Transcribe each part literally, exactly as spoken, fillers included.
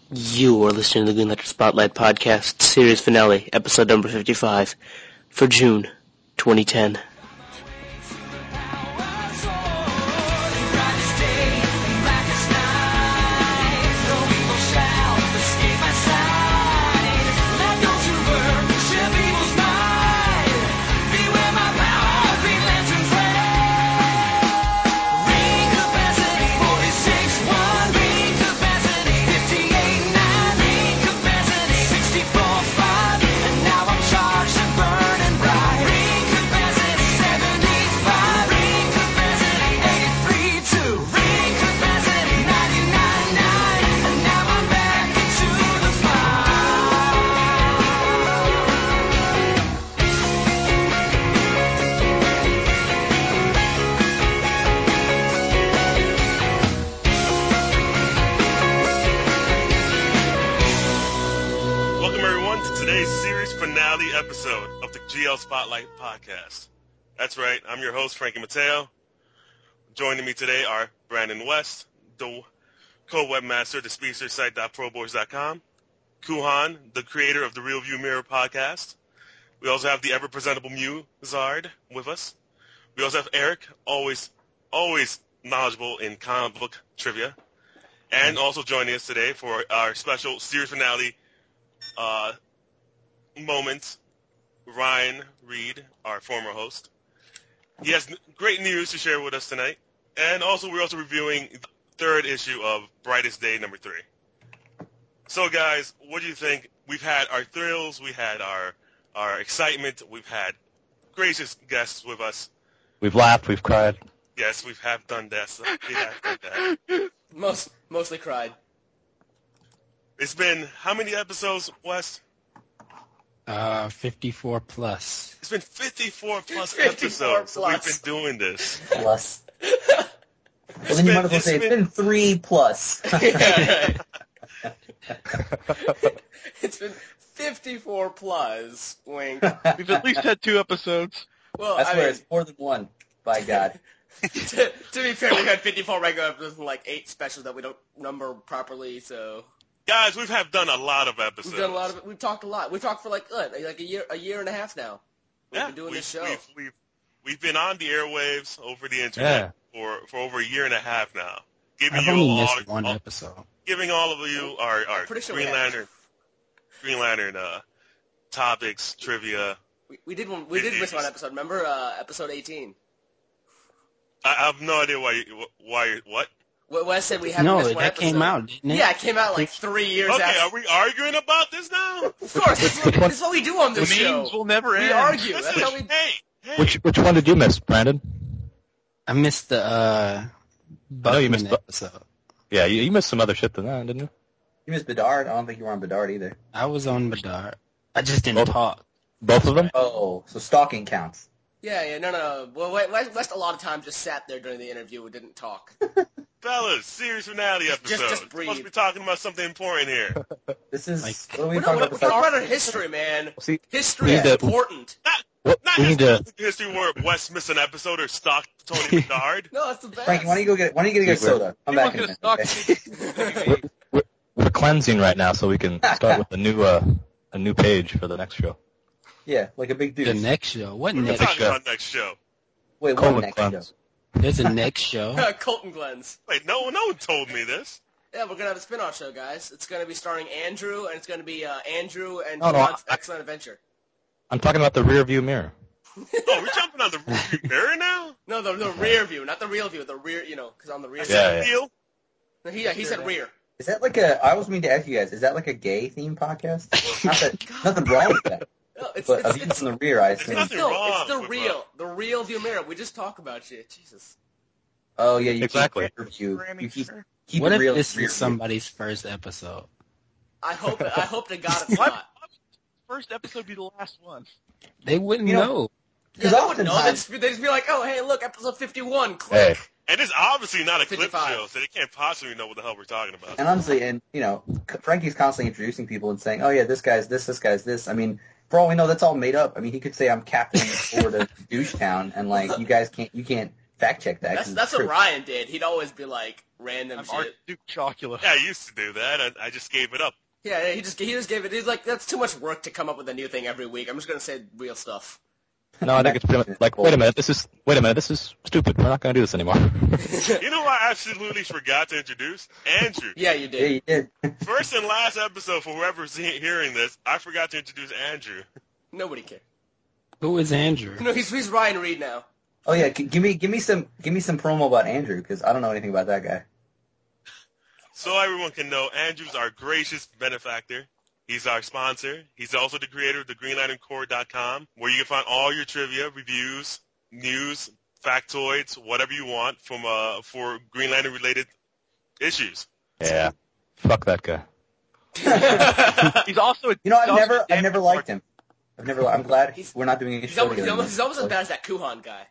You are listening to the Green Lantern Spotlight Podcast, series finale, episode number fifty-five, for June twenty ten. Episode of the G L Spotlight Podcast. That's right, I'm your host, Frankie Mateo. Joining me today are Brandon West, the co-webmaster, the speedster site dot pro boys dot com, Kuhan, the creator of the Real View Mirror podcast. We also have the ever-presentable Mew Zard with us. We also have Eric, always, always knowledgeable in comic book trivia. And also joining us today for our special series finale uh, moment, Ryan Reed, our former host. He has great news to share with us tonight. And also, we're also reviewing the third issue of Brightest Day number three. So, guys, what do you think? We've had our thrills, we had our our excitement, we've had gracious guests with us. We've laughed, we've cried. Yes, we have done that. We have done that. Most, mostly cried. It's been how many episodes, Wes? Uh, fifty-four plus. It's been fifty-four plus fifty-four episodes plus. that we've been doing this. Plus. Well, then you might as well say it's been three plus. Yeah, right. It's been fifty-four plus. Wink. We've at least had two episodes. Well, I I swear mean, it's more than one, by God. to, to be fair, we've had fifty-four regular episodes and like eight specials that we don't number properly, so. Guys, we have done a lot of episodes. We've done a lot of it. We've talked a lot. We've talked for like, what, like a year, a year and a half now. We've yeah, been doing we've, this show. We've, we've, we've been on the airwaves over the internet Yeah. for, for over a year and a half now. Giving I've you only all, missed one all, episode. Giving all of you our, our pretty sure Green we have. Lantern, Green Lantern uh, topics, trivia. We, we did one. We did miss one episode. Remember, uh, episode eighteen. I, I have no idea why. You, why? you- What? What Wes said we haven't No, missed one that episode. came out, didn't it? Yeah, it came out like three years Okay, after. are we arguing about this now? Of course, this is, what, this is what we do on The this show. memes will never We end. argue. That's Listen, how we. hey, hey. Which which one did you miss, Brandon? I missed the, uh, know you Buckman missed Bu- episode. Yeah, you, you missed some other shit than that, didn't you? You missed Bedard? I don't think you were on Bedard either. I was on Bedard. I just didn't Both- talk. Both of them? Oh, so stalking counts. Yeah, yeah, no, no, no. Well, Wes, Wes a lot of times just sat there during the interview and didn't talk. Fellas, series finale Just- episode. just We're supposed breathe. to be talking about something important here. This is, Like- what are we We're, talking not, about we're besides? talking about our history, man. See, History we is need to- important. Not, What- not we need history, to- history where Wes missed an episode or stalked Tony Bedard. No, it's the best. Frankie, why don't you go get, why don't you go get a soda? Come He back was in a gonna minute. stalk okay? me. we're, we're cleansing right now, so we can start with a new uh, a new page for the next show. Yeah, like a big The dude. next show. What We're next talking show? about next show. Wait, what Colon next cleanse. show? There's a next show. Colton Glenn's. Wait, no, no one told me this. Yeah, we're gonna have a spin-off show, guys. It's gonna be starring Andrew, and it's gonna be uh, Andrew and Oh, no, John's I- Excellent Adventure. I'm talking about the rear view mirror. Oh, we're jumping on the rearview mirror now? No, the the rear view, not the real view. The rear, you know, because on the rear. I view. Yeah, said yeah. real. No, he, yeah, he said rear. Is that like a, I always mean to ask you guys, is that like a gay themed podcast? Not that, nothing wrong with that. No, it's But it's, of you it's, from the rear, I There's assume. nothing no, wrong it's the with real, the real view mirror. We just talk about shit. Jesus. Oh, yeah, you Exactly. keep review. You keep, keep What it if real. this rear is view. somebody's first episode? I hope. I hope to God it's Why not. First episode be the last one. They wouldn't You know- know. Yeah, Because they wouldn't know. They'd oftentimes, just, be, they'd just be like, oh, hey, look, episode fifty-one. Click. Hey, And it's obviously not a clip fifty-five. show, so they can't possibly know what the hell we're talking about. and honestly, and, you know, Frankie's constantly introducing people and saying, oh, yeah, this guy's this, this guy's this. I mean, for all we know, that's all made up. I mean, he could say I'm captain of Florida douche town, and, like, you guys can't, you can't fact check that. That's 'cause that's it's what true. Ryan did. He'd always be like random I'm shit. Archduke Chocula. Yeah, I used to do that. I, I just gave it up. Yeah, yeah, he just he just gave it. He's like, that's too much work to come up with a new thing every week. I'm just gonna say real stuff. No, I think it's pretty much like, wait a minute, this is, wait a minute, this is stupid. We're not going to do this anymore. You know what I absolutely forgot to introduce? Andrew. Yeah, you Yeah, did. you did. First and last episode, for whoever's he- hearing this, I forgot to introduce Andrew. Nobody cared. Who is Andrew? No, he's he's Ryan Reed now. Oh yeah, g- give me give me some give me some promo about Andrew because I don't know anything about that guy. So everyone can know, Andrew's our gracious benefactor. He's our sponsor. He's also the creator of the Green Lantern Corps dot com, where you can find all your trivia, reviews, news, factoids, whatever you want from uh for Green Lantern related issues. Yeah. Fuck that guy. He's also a, You know, he's I've also never a I've damn never good liked him. I've never. I'm glad He's- we're not doing a He's show almost, he's together. almost, he's almost as bad as that Kuhan guy.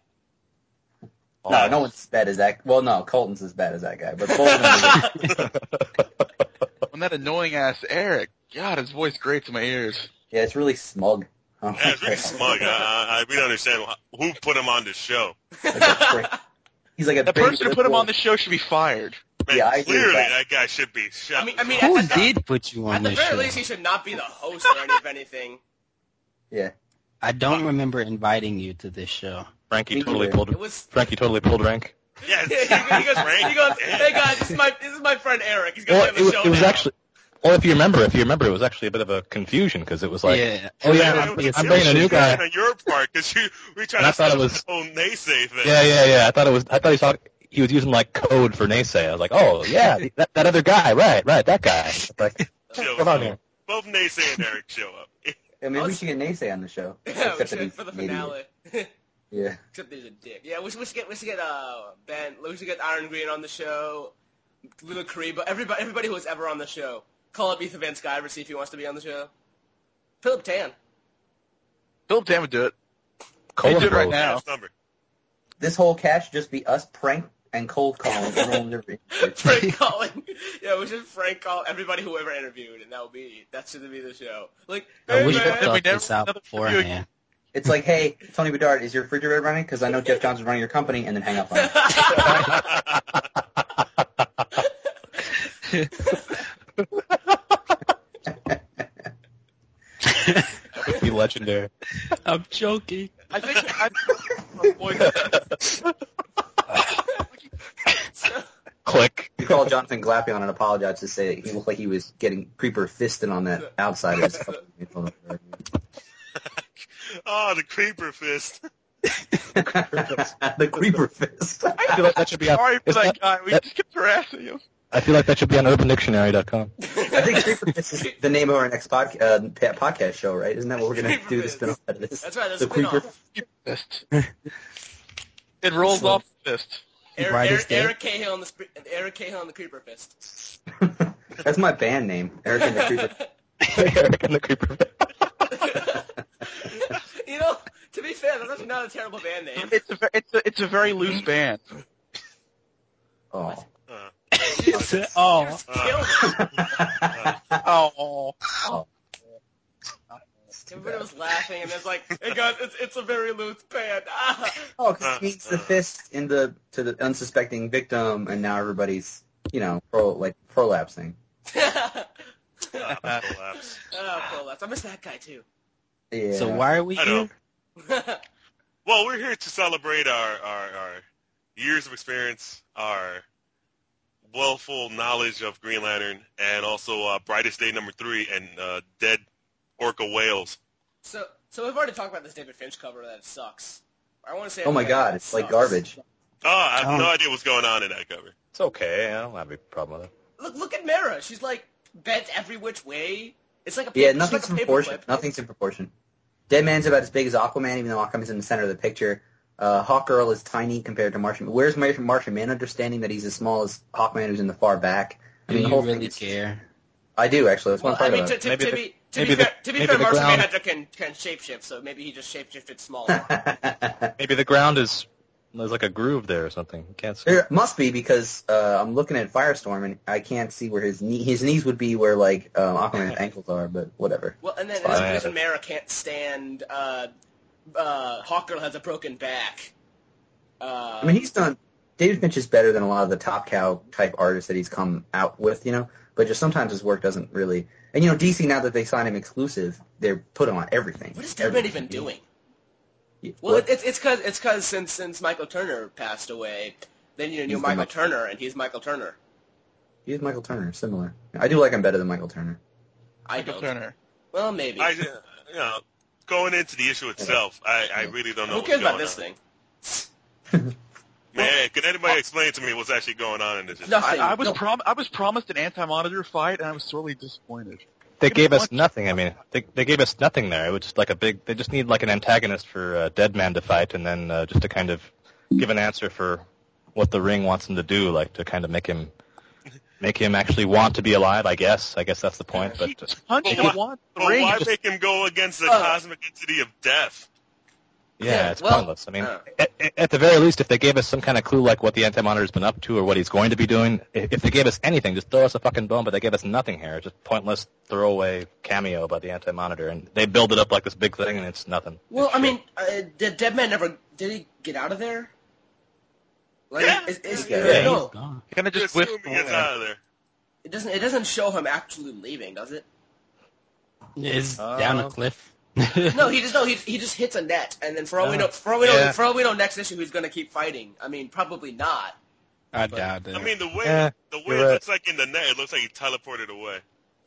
No, no one's as bad as that. Well, no, Colton's as bad as that guy, but both of them. Are, When that annoying ass Eric, God, his voice grates in my ears. yeah, it's really smug. Oh, Yeah, it's really smug. I, I, I really don't understand who put him on this show. Like a prick. He's like a The big person who put him liberal. on this show should be fired. Man, Yeah, I agree with clearly that. that guy should be shot. I mean, I mean, Who at, the, did put you on at the this very show? least, he should not be the host or any of anything. Yeah. I don't remember inviting you to this show. Frankie Me totally neither. pulled, It was. Frankie totally pulled rank. yeah, he, goes, he, goes, Frank. he goes, hey guys, this is my this is my friend Eric. He's gonna Well, be on it, the was- show it was now. actually, well, if you remember, if you remember, it was actually a bit of a confusion because it was like, yeah. oh yeah, It I'm, was- I'm it bringing a was new guy. on your part because you we tried And I to thought set it up was- the whole naysay thing. Yeah, yeah, yeah. I thought it was. I thought he saw he was using like code for naysay. I was like, oh yeah, that, that other guy, right, right, that guy. Like, Show come on up. here. Both Naysay and Eric show up. I mean, we should get Naysay on the show. Yeah, we Except that should he's for the an idiot. finale. Yeah. Except he's a dick. Yeah, we should, we should get we should get uh Ben. We should get Iron Green on the show. Little Kariba. Everybody everybody who was ever on the show. Call up Ethan Van Sciver, see if he wants to be on the show. Philip Tan. Philip Tan would do it. Colin do it right Grove. now. Last number. This whole cast should just be us prank and cold calling everyone we've ever interviewed. Frank calling. Yeah, we should Frank call everybody who ever interviewed, and that will be that should be the show. Like, I hey wish man. I we thought never- this out another beforehand. It's like, hey, Tony Bedard, is your refrigerator running? Because I know Jeff Johnson's running your company, and then hang up on him. That would be legendary. I'm joking. I think I voice. Click. You call Jonathan Glapion and apologize to say that he looked like he was getting creeper fisted on that outside of his company. Oh, the creeper fist. The creeper fist. I feel like that should be on. Sorry for is that that- guy. We that- just kept harassing him. I feel like that should be on urban dictionary dot com. I think creeper fist is the name of our next pod, uh, pa- podcast show, right? Isn't that what we're going to Creeper do the fist. spin-off out of this? That's right, that's the a spin-off. creeper. Fist. It rolls So- off the fist. Eric, Brightest Eric, day. Eric Cahill on the sp- Eric Cahill on the Creeper Fist. That's my band name, Eric and the Creeper. Eric and the creeper. You know, to be fair, that's actually not a terrible band name. It's a ve- it's a it's a very loose band. Oh. Uh, You Oh, just killed it. Oh. Everybody was laughing, and it's like, hey guys, it's it's a very loose band. Ah. Oh, because he means the fist in the to the unsuspecting victim, and now everybody's, you know, pro like prolapsing. uh, collapse. Oh, cool. I miss that guy too. Yeah. so why are we I know. here? Well, we're here to celebrate our, our, our years of experience, our willful knowledge of Green Lantern, and also uh, Brightest Day number three and uh, Dead Orca Whales. So, so we've already talked about this David Finch cover that it sucks. I want to say. Oh my it God, it's like sucks. garbage. Oh, I have Oh. no idea what's going on in that cover. It's okay. I don't have a problem with it. Look, look at Mara. She's like bent every which way. It's like a paper, Yeah, she's nothing's like a in paper proportion. clip. Nothing's in proportion. Dead Man's about as big as Aquaman, even though Aquaman's in the center of the picture. Uh, Hawkgirl is tiny compared to Martian. Where's Martian, Martian Man understanding that he's as small as Hawkman, who's in the far back? I Do mean, the you whole really thing is- care? I do actually. That's what Well, I I'm mean, talking to, to, Maybe to the- be to maybe be the- fair, to be maybe fair, the Martian ground- Manhunter can can shapeshift, so maybe he just shapeshifted smaller. about. Maybe the ground is there's like a groove there or something. You can't see. There must be because uh, I'm looking at Firestorm and I can't see where his knee his knees would be where like um, Aquaman's ankles are, but whatever. Well, and then Fine. and then Mara can't stand. Uh, uh, Hawkgirl has a broken back. Uh, I mean, he's done. David Finch is better than a lot of the Top Cow type artists that he's come out with, you know. But just sometimes his work doesn't really. And you know, D C, now that they signed him exclusive, they're putting on everything. what is Deadman even doing? Well, What? it, it's it's because it's because since since Michael Turner passed away, they need a new He's the Michael Mike- Turner, and he's Michael Turner. He's Michael Turner, similar. I do like him better than Michael Turner. I Michael don't. Turner. Well, maybe. I, you know, going into the issue itself, I, I really don't know Who what's cares going about this on. thing? Man, can anybody explain to me what's actually going on in this issue? Nothing. I, I was No. prom- I was promised an Anti-Monitor fight, and I was sorely disappointed. They Give me gave us one- nothing. I mean, they they gave us nothing there. It was just like a big. They just need like an antagonist for uh, Deadman to fight, and then uh, just to kind of give an answer for what the Ring wants him to do, like to kind of make him make him actually want to be alive. I guess. I guess that's the point. But He uh, punched But him why- once. The But ring why just- make him go against the Uh, cosmic entity of death? yeah, Yeah, it's well, pointless. I mean, uh. at, at the very least, if they gave us some kind of clue, like what the Anti-Monitor's been up to or what he's going to be doing, if if they gave us anything, just throw us a fucking bone. But they gave us nothing here. It's just pointless throwaway cameo by the Anti-Monitor, and they build it up like this big thing, and it's nothing. Well, It's I shit. mean, uh, did Deadman never? Did he get out of there? Like, Yeah. is, is, Yeah, uh, yeah, no, He's gone. kind of just Just assume whipped he gets away. out of there. it doesn't. It doesn't show him actually leaving, does it? Is Uh, down a cliff. No, he just no. He he just hits a net, and then for all we Uh, know, for all we know, yeah. for all we know, next issue he's going to keep fighting. I mean, probably not. I But- doubt it. I mean, the way Yeah, the way you're it right. looks like in the net, it looks like he teleported away.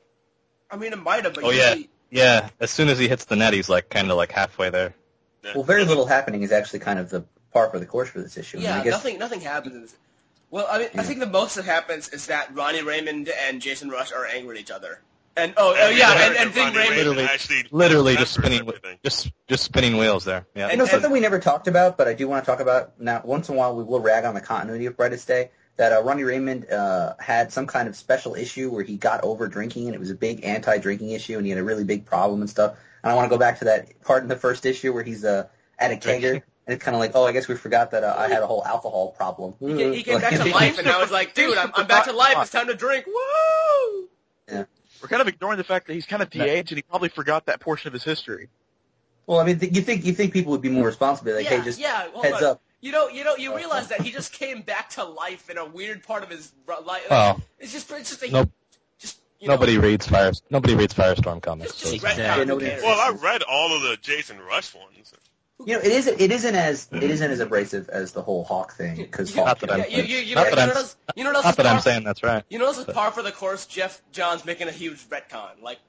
I mean, it might have, but Oh, yeah. usually, Yeah, as soon as he hits the net, he's like kind of like halfway there. Yeah. Well, very little happening is actually kind of the par for the course for this issue. I mean, yeah, I guess, nothing nothing happens. In this. Well, I mean, I Yeah. think the most that happens is that Ronnie Raymond and Jason Rush are angry at each other. And oh, And oh we yeah, learned and, that and Ving Ronnie Raymond. Literally- actually Literally just remembers spinning, everything. just just spinning wheels there. Yeah. you know, and- something we never talked about, but I do want to talk about now. Once in a while, we will rag on the continuity of Brightest Day. That uh, Ronnie Raymond uh, had some kind of special issue where he got over drinking, and it was a big anti-drinking issue, and he had a really big problem and stuff. And I want to go back to that part in the first issue where he's uh, at a kegger, and it's kind of like, oh, I guess we forgot that uh, I had a whole alcohol problem. He came, he came Like, back to he- life, and now it's like, dude, I'm, I'm back to life. It's time to drink. Woo! We're kind of ignoring the fact that he's kind of de-aged, and he probably forgot that portion of his history. Well, I mean, th- you think you think people would be more responsible, like, yeah, hey, just yeah. Hold heads on. up. You know, you know, you realize that he just came back to life in a weird part of his ru- life. Well, it's just, it's just a, nope. just you know, Nobody reads fire. Nobody reads Firestorm comics. Just, so just it's red fine. Yeah, out. Who nobody- cares? Well, I read all of the Jason Rush ones. You know, it isn't it isn't as it isn't as abrasive as the whole Hawk thing because You- Not that I'm- yeah, you, you, you know, not you that know, I'm- those- you know, those Not is that I'm par- saying that's right. You know, this is but- par for the course. Jeff Johns making a huge retcon. Like,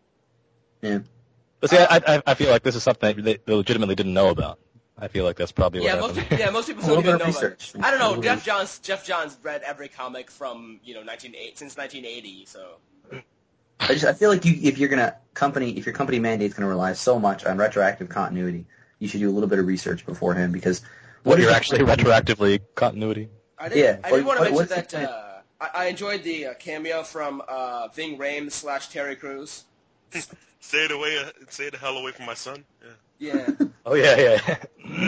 yeah. But see, I, I, I feel like this is something they they legitimately didn't know about. I feel like that's probably what yeah, most happened. people, yeah, most people A little don't bit even of know. research. About it. I don't A know. little Jeff bit. Johns, Jeff Johns read every comic from you know nineteen eighty since nineteen eighty. So I just I feel like you if you're gonna company if your company mandate's gonna rely so much on retroactive continuity, you should do a little bit of research beforehand because What is you're the actually point? retroactively continuity. I did. Yeah, I did what- want to what- mention what's the that point? uh, I, I enjoyed the uh, cameo from uh, Ving Rhames slash Terry Crews. Stay it away, stay the hell away from my son. Yeah. Yeah. Oh yeah, yeah.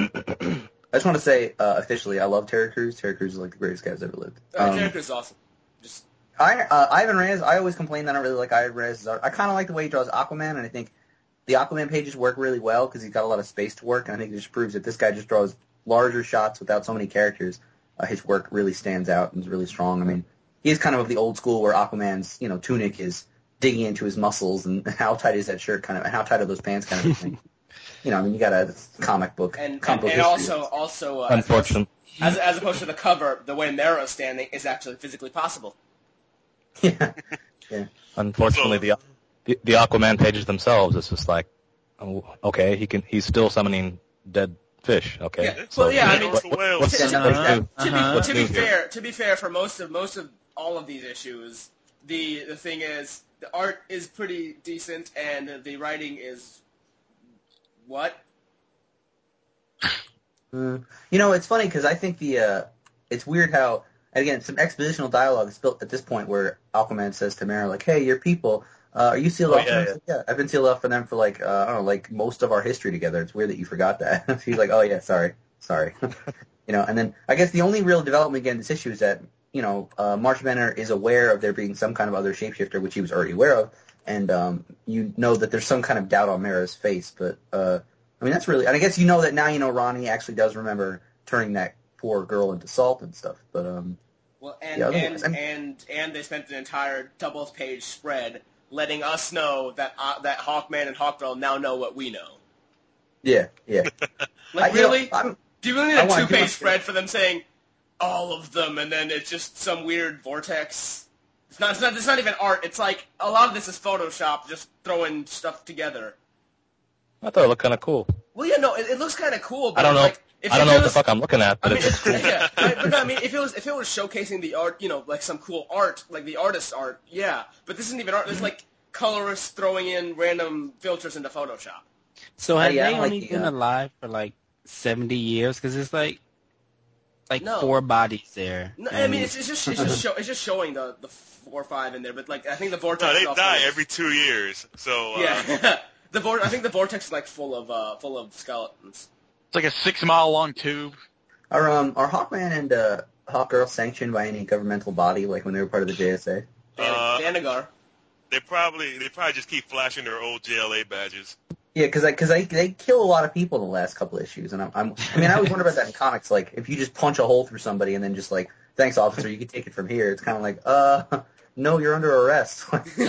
I just want to say uh, officially, I love Terry Crews. Terry Crews is like the greatest guy who's ever lived. Uh, Um, Terry Crews is awesome. Just I, uh, Ivan Reyes, I always complain that I don't really like Ivan Reyes' art. I kind of like the way he draws Aquaman, and I think the Aquaman pages work really well because he's got a lot of space to work, and I think it just proves that this guy just draws larger shots without so many characters. Uh, his work really stands out and is really strong. I mean, he is kind of of the old school where Aquaman's, you know, tunic is digging into his muscles, and how tight is that shirt kind of, and how tight are those pants kind of thing. You know, I mean, you got a comic book, and comic and, book and history. also also uh, Unfortunate. as as opposed to the cover, the way Mara's standing is actually physically possible. Yeah. Unfortunately, So- the, the the Aquaman pages themselves, it's just like, oh, okay, he can he's still summoning dead fish. Okay. Yeah, So well, yeah, I Yeah, mean, what's the whale? what's, Yeah, what's uh-huh. new? To be Uh-huh. to be New here. fair, to be fair, for most of most of all of these issues, the the thing is the art is pretty decent and the writing is what? Mm. You know, it's funny because I think the uh, it's weird how again some expositional dialogue is built at this point where Aquaman says to Mara like, "Hey, your people, uh, are you sealed Oh, off?" yeah, And I was like, yeah, I've been sealed off for them for like uh, I don't know, like most of our history together. It's weird that you forgot that. He's like, "Oh yeah, sorry, sorry." You know, and then I guess the only real development again in this issue is that you know uh, Marsh Banner is aware of there being some kind of other shapeshifter, which he was already aware of, and um, you know that there's some kind of doubt on Mara's face, but. Uh, I mean, that's really, and I guess you know that now you know Ronnie actually does remember turning that poor girl into salt and stuff. But um, Well, and Yeah, and, otherwise, I'm- and and they spent an entire double-page spread letting us know that uh, that Hawkman and Hawkgirl now know what we know. yeah, yeah. Like, I- you know, really? I'm, Do you really need I a want- I two-page want- spread for them saying all of them, and then it's just some weird vortex? It's not. It's not. It's not even art. It's like a lot of this is Photoshop, just throwing stuff together. I thought it looked kind of cool. Well, yeah, no, it, it looks kind of cool. But I don't know. Like, if, I don't if know it what was, the fuck I'm looking at, but I mean, it's it's, cool. yeah, right, but no, I mean, if it was if it was showcasing the art, you know, like some cool art, like the artist's art, yeah. But this isn't even art. It's like colorists throwing in random filters into Photoshop. So have yeah, I they don't like only the, been uh, alive for like seventy years? Because it's like like No. four bodies there. No, I and- mean, it's, it's just it's just show, it's just showing the the four or five in there. But like, I think the vortex. No, is they also- die every two years. So uh, Yeah, the vor- I think the vortex is like full of uh full of skeletons. It's like a six mile long tube. Are um are Hawkman and uh, Hawkgirl sanctioned by any governmental body, like when they were part of the J S A? Dan- Uh, Danagar. they probably they probably just keep flashing their old J L A badges. Yeah, because because they they kill a lot of people in the last couple issues, and I'm, I'm I mean I always wonder about that in comics. Like if you just punch a hole through somebody and then just like, thanks officer, you can take it from here. It's kind of like, uh, no, you're under arrest.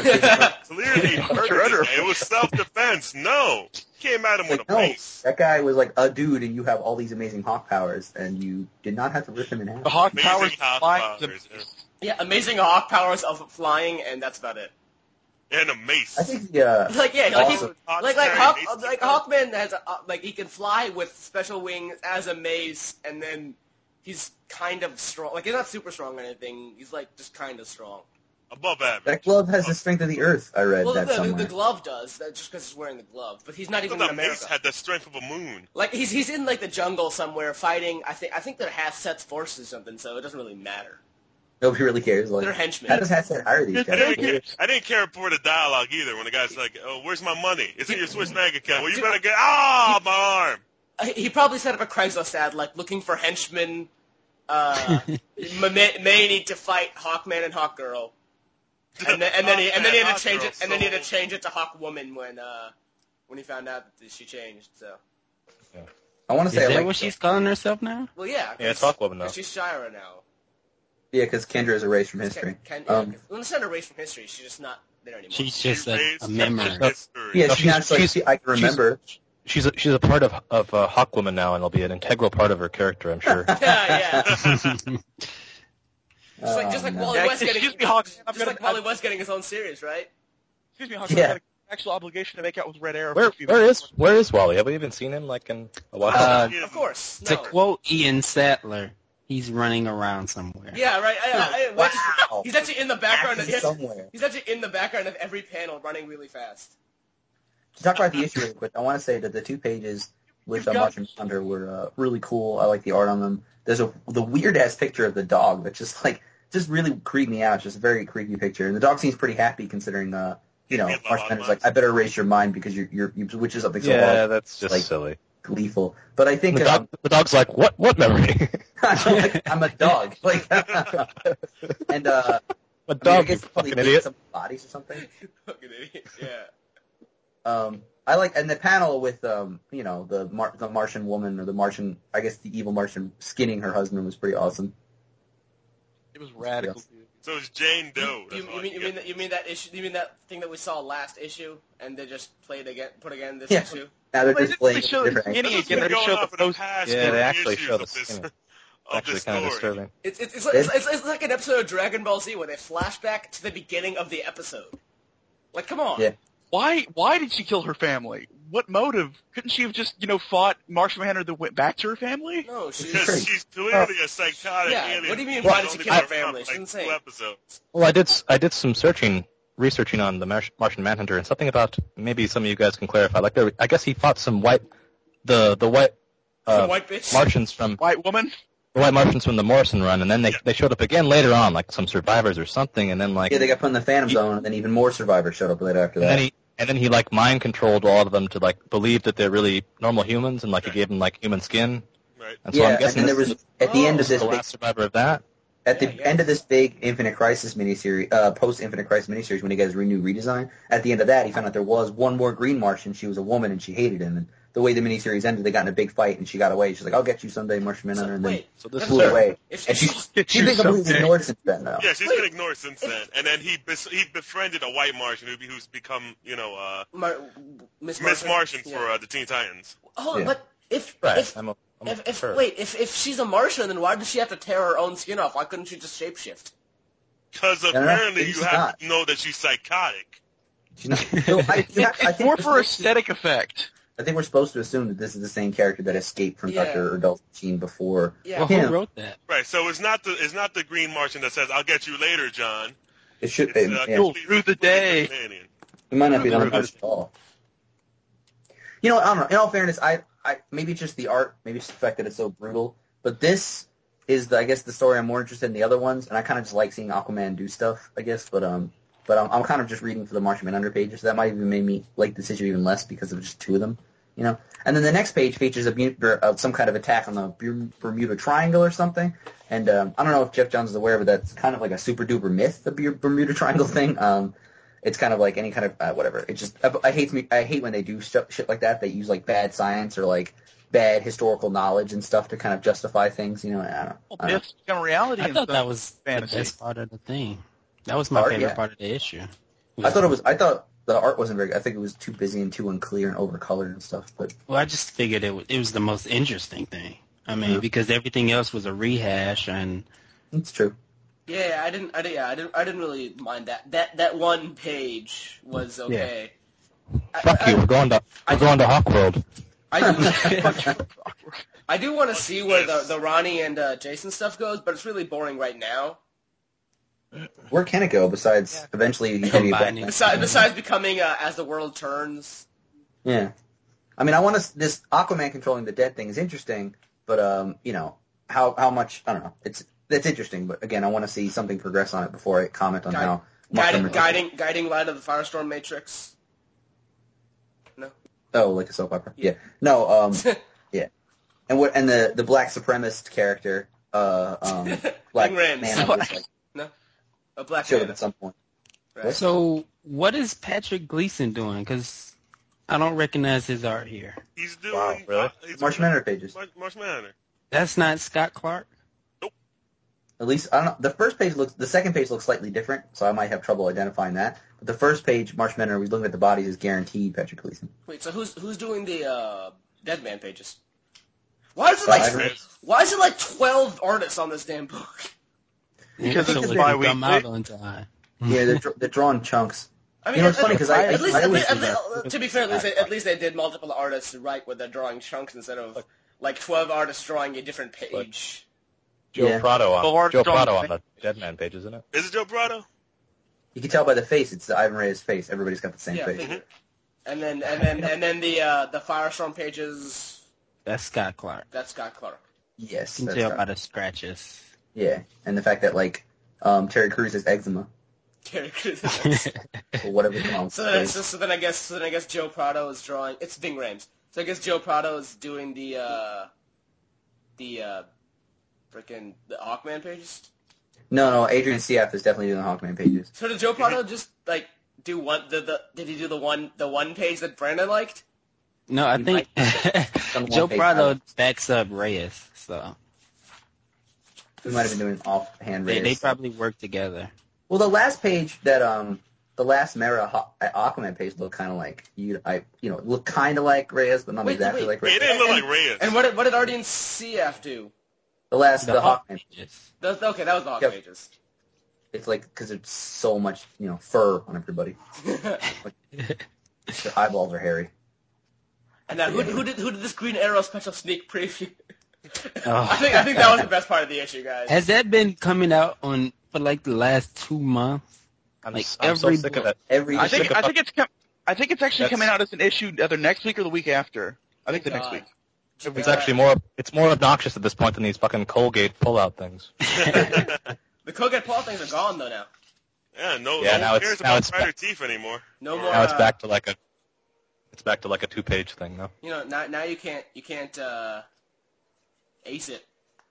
Clearly, hurt You're under- this guy. It was self-defense. No, came at him with Like, a no, mace. that guy was like a dude, and you have all these amazing Hawk powers, and you did not have to rip him in half. The Hawk Amazing powers Hawk fly powers, to- Yeah, amazing Hawk powers of flying, and that's about it. And a mace. I think the uh, Like yeah, like he's, Awesome. like like Hawk's Hawk, carrying mace like to Hawkman has a, uh, like he can fly with special wings as a mace, and then he's kind of strong. Like he's not super strong or anything. He's like just kind of strong. above average. that glove has the strength of the earth. I read Well, that the, the, somewhere. the glove does that just because he's wearing the glove, but he's not I even thought in that mace America. had the strength of a moon. Like he's he's in like the jungle somewhere fighting. I think I think they're half sets forces or something, so it doesn't really matter. Nobody really cares. Like, They're henchmen. how does Hatset hire these I guys? didn't, care, I didn't care for the dialogue either when the guy's like, oh, where's my money? It's in your Swiss bank account. Well, you better get, ah, my arm. Uh, He probably set up a Craigslist ad like looking for henchmen. Uh, may, may need to fight Hawkman and Hawkgirl. And then, and then he and then he had to change it and then he had to change it to Hawkwoman when uh when he found out that she changed. So I want to Is say I that like what she's calling herself now? well yeah Yeah, it's Hawkwoman now. because she's Shira now. yeah, because Kendra is erased from history. Can, can, Um, yeah, well, it's not erased from history. She's just not there anymore. She's just a, Erased a from memory. history. yeah, No, she's, she's- not like she's- I can remember. She's a, she's a part of of uh, Hawkwoman now, and it'll be an integral part of her character, I'm sure. yeah, yeah. Just like just Oh, like no. Wally Yeah, West getting excuse me, Hawk, I'm just gonna- like Wally West getting his own series, right? Excuse me, Hawk, Yeah. I've got an actual obligation to make out with Red Arrow. Where for a few where minutes. is where is Wally? Have we even seen him like in a while? Uh, Yeah. Of course. To No. quote Ian Sattler, he's running around somewhere. Yeah, right. I, I, I, Wow. He's actually in the background. Of, He's somewhere. he's actually in the background of every panel, running really fast. To talk about the issue really quick, I want to say that the two pages with the You've got- Martian Hunter were uh, really cool. I like the art on them. There's a the weird ass picture of the dog that just like just really creeped me out. Just a very creepy picture, and the dog seems pretty happy considering uh you know Yeah, love Martian Hunter's like I better erase your mind because you're you're you which is something so yeah, horrible, that's just like, silly. lethal. But I think The, dog, um, the dog's like, what what memory? I'm, like, I'm a dog, like, and uh, What I, mean, I dog, you guess he probably fucking ate idiot? some bodies or something. Fucking idiot. Yeah. Um, I like, and the panel with, um, you know, the Mar- the Martian woman or the Martian, I guess the evil Martian skinning her husband was pretty awesome. It was radical, Yes. dude. So it's Jane Doe. You, That's you all mean you get. mean that you mean that issue? You mean that thing that we saw last issue, and they just played again, put again this Yeah. issue? Now they're Well, just they playing didn't show different the angles. skinny This has again. been They going showed on the for the post. past Yeah, they three actually issues show the of this, skinny. of Actually, this kind of story. disturbing. It's it's it's like, it's, it's, it's like an episode of Dragon Ball Z where they flashback to the beginning of the episode. Like, come on. Yeah. Why? Why did she kill her family? What motive? Couldn't she have just, you know, fought Martian Manhunter that went back to her family? No, she's Because she's clearly a psychotic Yeah, alien. what do you mean, who's why did she only kill her been around family? for, like, She's insane. two episodes. Well, I did s- I did some searching, researching on the Mar- Martian Manhunter, and something about maybe some of you guys can clarify. Like, there, I guess he fought some white, the the white, the uh, white bitch. Martians from White woman? the White Martians from the Morrison run, and then they they showed up again later on, like some survivors or something, and then like Yeah, they got put in the Phantom Zone, and then even more survivors showed up later after and that. then he and then he like mind controlled all of them to like believe that they're really normal humans, and like he Right. gave them like human skin. Right. And so yeah, I'm and guessing then there this was is at the end of Oh. this the big, last survivor of that. at the Yeah, yeah. end of this big Infinite Crisis miniseries, uh, post Infinite Crisis miniseries, when he got his renewed redesign, at the end of that, he found out there was one more Green Martian. She was a woman, and she hated him, and the way the miniseries ended, they got in a big fight and she got away. She's like, "I'll get you someday, Martian Manhunter," So, and then wait, So this flew is away. if, And if she's she's Get she's you been completely someday. ignored since then, though. Yeah, she's Wait, been ignored since if- then, and then he bes- he befriended a white Martian who who's become you know uh, Mar- Miss Miss Martian Yeah. for uh, the Teen Titans. Hold on, Yeah. but if right. if I'm a, I'm a if, if sure. wait if if she's a Martian, then why does she have to tear her own skin off? Why couldn't she just shapeshift? Because no, apparently she's you have not. to know that she's psychotic. She's not. So I, you have, I It's think more we're for supposed to- aesthetic effect. I think we're supposed to assume that this is the same character that escaped from Yeah. Doctor Urdul's machine before. Yeah. Well, him. who wrote that? Right. So it's not the it's not the Green Martian that says, "I'll get you later, John." It should. It's It, uh, yeah. completely- Through the completely day. different alien. It might not be Ruben. that much at all. You know, I don't know. In all fairness, I, I maybe it's just the art, maybe it's the fact that it's so brutal. But this is, the, I guess, the story I'm more interested in the other ones, and I kind of just like seeing Aquaman do stuff, I guess. But um, but I'm, I'm kind of just reading for the Martian Manhunter pages. So that might even make me like this issue even less because of just two of them, you know. And then the next page features a bu- uh, some kind of attack on the Berm- Bermuda Triangle or something. And um, I don't know if Jeff Johns is aware, but that's kind of like a super duper myth, the Ber- Bermuda Triangle thing. Um, it's kind of like any kind of uh, whatever. It just I, I hate me. I hate when they do sh- shit like that. They use like bad science or like bad historical knowledge and stuff to kind of justify things. You know, I don't know. Well, I don't know. myths become reality. I in thought some that was fantasy. the best part of the thing. That was my Art, favorite yeah. part of the issue. I thought it was. I thought the art wasn't very good. I think it was too busy and too unclear and overcolored and stuff. But Well, I just figured it was, it was the most interesting thing. I mean, Yeah. because everything else was a rehash, and it's true. Yeah, I didn't. I didn't. Yeah, I didn't. I didn't really mind that. That that one page was okay. I- Fuck I, you. We're going to I- we're going to Hawkworld. I do. I do want to see where the the Ronnie and uh, Jason stuff goes, but it's really boring right now. Where can it go besides eventually he's gonna be Combining. back? Besides, besides becoming uh, as the world turns. Yeah. I mean, I want to. This Aquaman controlling the dead thing is interesting, but um, you know, how how much I don't know. It's it's interesting, but again, I want to see something progress on it before I comment on Guide- how Guiding, much- guiding, guiding light of the Firestorm Matrix. No. Oh, like a soap opera. Yeah. No. Um. yeah. And what? And the the black supremacist character, uh, um, Black Bing Rams. Man, was like A Black showed up Manta. at some point. Right. so what is Patrick Gleason doing? Because I don't recognize his art here. He's doing. Wow, really? Uh, he's Martian Manhunter pages. Mar- Martian Manhunter. That's not Scott Clark. At least I don't know. The first page looks. The second page looks slightly different, so I might have trouble identifying that. But the first page, Martian Manhunter, we looking at the bodies, is guaranteed Patrick Gleason. Wait, so who's who's doing the uh, Dead Man pages? Why is it So like I- why is it like twelve artists on this damn book? Because so it's it can bi-weekly. come out on time. Yeah, they're dr- they're drawing chunks. I mean, You know, it's at, funny at, 'cause I- at least, I at always least, at do least that. to be fair, at least, they, at least they did multiple artists write where they're drawing chunks instead of like twelve artists drawing a different page. Joe Yeah. Prado on Well, Art Joe Dawn- Prado on the Deadman page, isn't it? Is it Joe Prado? You can tell by the face. It's Ivan Reyes' face. Everybody's got the same Yeah, face. figure. And then and then and then the uh, the Firestorm pages. That's Scott Clark. That's Scott Clark. Yes, You can that's tell right. by the scratches. Yeah, and the fact that like um, Terry Crews has eczema Terry Crews. or whatever the hell. So then, so, so then I guess so then I guess Joe Prado is drawing. It's Ving Rhames. So I guess Joe Prado is doing the uh, the uh, freaking the Hawkman pages. No, no, Adrian Ciaf is definitely doing the Hawkman pages. So did Joe Prado just like do one? The, the did he do the one the one page that Brandon liked? No, I He think Some Joe one-page Prado highlights. backs up Reyes, so We might have been doing offhand they, Reyes they stuff. probably work together. Well, the last page that um the last Mara Haw- Aquaman page looked kind of like you I you know looked kind of like Reyes, but not Wait, exactly wait. like Yeah, Reyes. it didn't look And- like Reyes. And what did what did Ardian C F do? The last the, The Hawk Hawkman. pages. That, okay, that was the Hawk Yep. pages. It's like because it's so much you know fur on everybody. Their eyeballs are hairy. And now, who, who did who did this Green Arrow special sneak preview? Oh. I think I think that was the best part of the issue, guys. Has that been coming out on for like the last two months? I'm, Like s- I'm so every sick of book. it. Every I Sick think of I fuck- think it's com- I think it's actually That's- coming out as an issue either next week or the week after. I think the next God. week. It's actually more it's more obnoxious at this point than these fucking Colgate pull-out things. The Colgate Paul things are gone though now. Yeah, no, Yeah, no now one it's- cares now about it's brighter back- teeth anymore. No Or- more. Now it's uh, back to like a it's back to like a two-page thing now. You know, now now you can't you can't uh, ace it.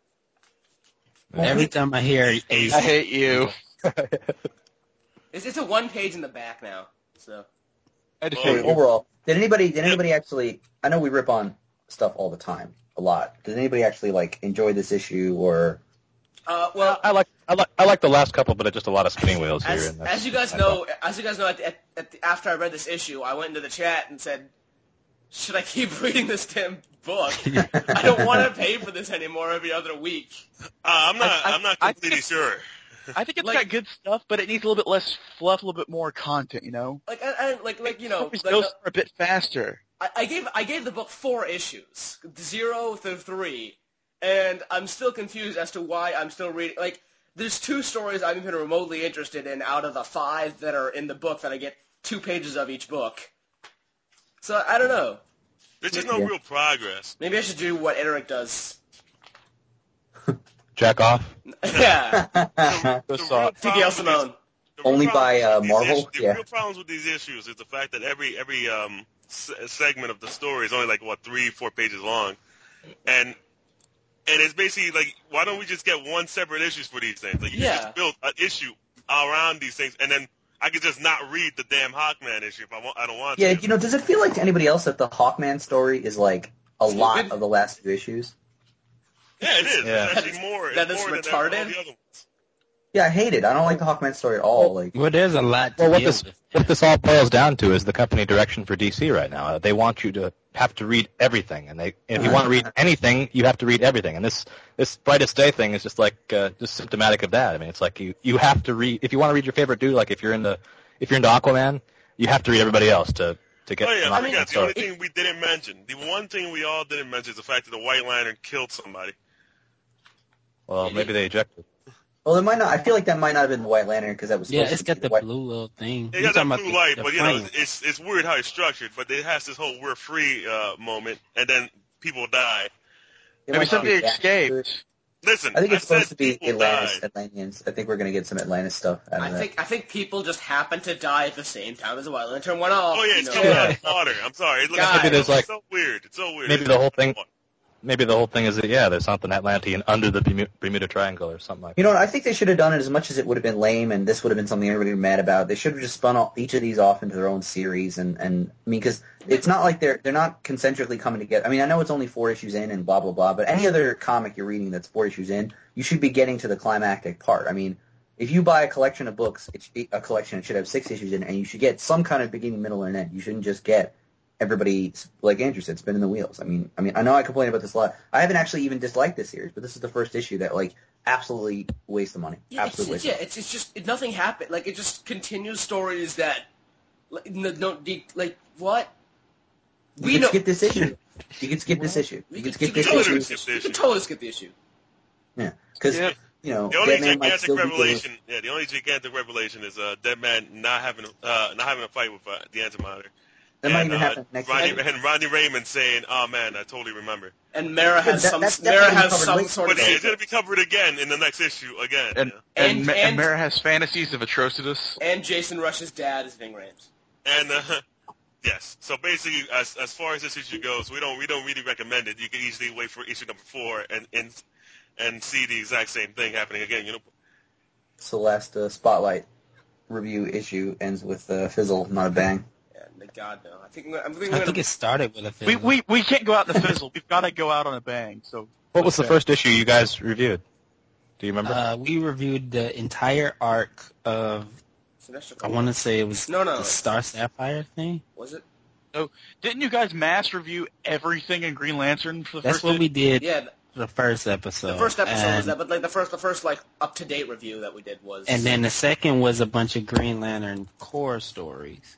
Every time I hear Ace, I hate you. It's it's a one page in the back now. So I just Well, hate you. Overall, did anybody did anybody actually? I know we rip on stuff all the time, a lot. Did anybody actually like enjoy this issue or? Uh, well, I like I like I like the last couple, but it's just a lot of spinning wheels here. as, and that's as you guys my know, fault. as you guys know, at the, at, at the, after I read this issue, I went into the chat and said, "Should I keep reading this damn book? I don't want to pay for this anymore every other week." uh, I'm not. I- I- I'm not I completely think- sure. I think it's Like- got good stuff, but it needs a little bit less fluff, a little bit more content, you know? Like, I, I, like, like you know, Stories like, go uh, a bit faster. I, I gave I gave the book four issues, zero through three, and I'm still confused as to why I'm still reading. Like, there's two stories I'm even remotely interested in out of the five that are in the book that I get two pages of each book. So I don't know. There's just no Yeah. real progress. Maybe I should do what Eric does. Jack off. Yeah, The, Go the saw real it. T P L problem with Simone. The real Only problem by, uh, with these Marvel? issues- the Yeah. real problems with these issues is the fact that every every um, s- segment of the story is only like what three, four pages long, and and it's basically like, why don't we just get one separate issues for these things? Like, you Yeah. could just build an issue around these things, and then I could just not read the damn Hawkman issue if I want. I don't want Yeah, to. you know, does it feel like to anybody else that the Hawkman story is like a Stupid? lot of the last few issues? Yeah, it is. Yeah. It's actually more. That it's is more than retarded? all the other ones. Yeah, I hate it. I don't like the Hawkman story at all. Like, Well, there's a lot to Well, what deal this with. what this all boils down to is the company direction for D C right now. They want you to have to read everything, and they if you want to read anything, you have to read everything. And this this Brightest Day thing is just like uh, just symptomatic of that. I mean, it's like you you have to read if you want to read your favorite dude. Like if you're into if you're into Aquaman, you have to read everybody else to to get. Oh yeah, an I Aquaman mean, that's the story. only thing we didn't mention. The one thing we all didn't mention is the fact that the White Lantern killed somebody. Well, maybe they ejected. well, it might not. I feel like that might not have been the White Lantern because that was Yeah, supposed it's to got be the the White. blue little thing. It You got talking that about blue the- light, the but you know, flame. it's it's weird how it's structured. But it has this whole "we're free" uh, moment, and then people die. It Maybe might somebody be reaction to it. escaped. Listen, I think it's said supposed to be people Atlantis, died. Atlanteans. I think we're gonna get some Atlantis stuff out of I that. think I think people just happen to die at the same time as the White Lantern went off. Oh yeah, you it's know. coming Yeah. out of water. I'm sorry. It looks Guys. Maybe there's it's like- so weird. It's so weird. Maybe It's the whole coming thing- out of water. Maybe the whole thing is that yeah, there's something Atlantean under the Bermu- Bermuda Triangle or something like You that. know what? I think they should have done it as much as it would have been lame, and this would have been something everybody would be mad about. They should have just spun all, each of these off into their own series, and, and I mean, because it's not like they're they're not concentrically coming together. I mean, I know it's only four issues in, and blah blah blah, but any other comic you're reading that's four issues in, you should be getting to the climactic part. I mean, if you buy a collection of books, it's a collection it should have six issues in, and you should get some kind of beginning, middle, and end. You shouldn't just get everybody, like Andrew said, spinning the wheels. I mean, I mean, I know I complain about this a lot. I haven't actually even disliked this series, but this is the first issue that like absolutely waste of money. Yeah, it's, Absolutely it's, waste. yeah, of money. it's it's just it, nothing happened. Like it just continues stories that, like, no, no de- like what? You We can know. skip this issue. You can skip this issue. You can skip you this totally issue. skip the You issue. can totally skip the issue. Yeah, because Yep. you know, The only Deadman might gigantic still be good. revelation, yeah, the only gigantic revelation is uh, Deadman not having uh, not having a fight with uh, the Antimatter. That might and, even uh, happen next Ronnie, issue. and Ronnie Raymond saying, "Oh man, I totally remember." And Mara has that- some. that's Mara definitely has covered some way- sort But of. it's going to be covered again in the next issue again. And, yeah. and, And- Ma- and- and Mara has fantasies of Atrocitus. And Jason Rush's dad is Ving Rhames. And uh, yes, so basically, as as far as this issue goes, we don't we don't really recommend it. You can easily wait for issue number four and and and see the exact same thing happening again. You know, So the last uh, Spotlight review issue ends with uh, fizzle, not a bang. Yeah, thank God no. I think I'm, I'm thinking I we're think gonna, it started with a We, fizzle. we we can't go out in a fizzle. We've got to go out on a bang. So What was the Okay. first issue you guys reviewed? Do you remember? Uh, we reviewed the entire arc of, Sinestro I want to say it was No, no, the it's- Star Sapphire thing. Was it? didn't you guys mass review everything in Green Lantern for the That's first what issue? we did Yeah, for the first episode. the first episode was and, that, but like the first, the first like up to date review that we did was. And then the second was a bunch of Green Lantern core stories.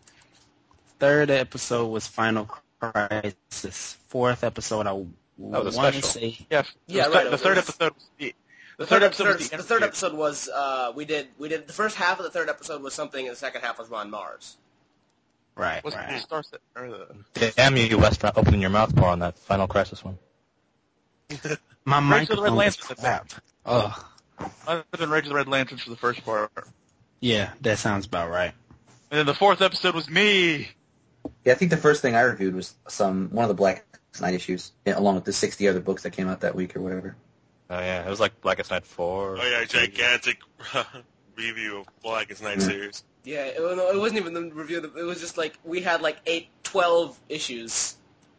Third episode was Final Crisis. Fourth episode, I was a want to special. say Yeah, Yeah, the, right, thir- it the third was- episode was the, the the third third episode, episode was the, the, third interview. episode was uh we did we did the first half of the third episode was something, and the second half was Ron Mars. right, Was it the right. Star Set or the Damn you, West, for opening your mouth more on that Final Crisis one. My Rage of the Red microphone is Lantern. crap. Oh, other than Rage of the Red Lanterns for the first part, yeah, that sounds about right. and then the fourth episode was me. Yeah, I think the first thing I reviewed was some one of the Black Knight issues, yeah, along with the sixty other books that came out that week or whatever. Oh yeah, it was like Blackest Night four. oh yeah, gigantic review of Blackest Night Yeah. series. Yeah, it, no, it wasn't even the review. It was just like we had like eight, twelve issues.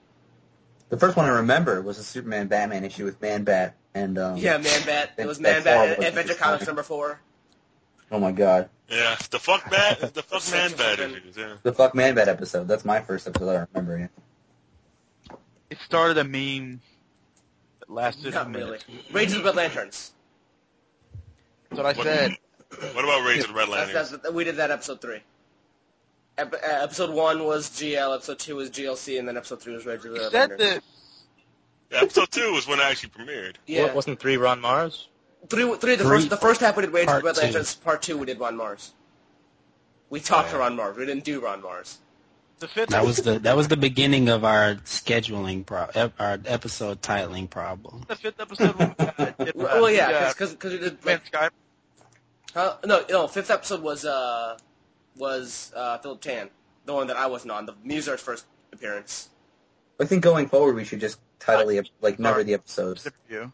The first one I remember was a Superman Batman issue with Man Bat and um. Yeah, Man Bat. It was that Man Bat. horrible Adventure Adventure Comics Comics. number four. Oh my god. Yeah, the fuck bat, the fuck Six man or bat something. issues. Yeah. The fuck Man Bat episode. That's my first episode I remember. Yeah. It started a meme that lasted a Not really. minute. Rage of the Red Lanterns. That's what I What- said. What about Rage of the Red That's, Lanterns? that's, we did that episode three. Ep- uh, episode one was G L, episode two was G L C, and then episode three was Rage of the You Red said Lanterns. that. Yeah, episode two was when it actually premiered. Yeah. What, wasn't three Ron Mars? Three, three, the Three- first, the first half we did Rage of part the Red two. Lanterns. Part two we did Ron Mars. We talked yeah. to Ron Mars. We didn't do Ron Mars. The fifth That was the that was the beginning of our scheduling pro ep- our episode titling problem. the fifth episode. When we, uh, did, uh, Well, yeah, the, uh, because because we did Man like, Sky. huh? No, no. Fifth episode was uh was uh Philip Tan, the one that I wasn't on, the Muser's first appearance. I think going forward we should just title the ep- like number the episodes. Review.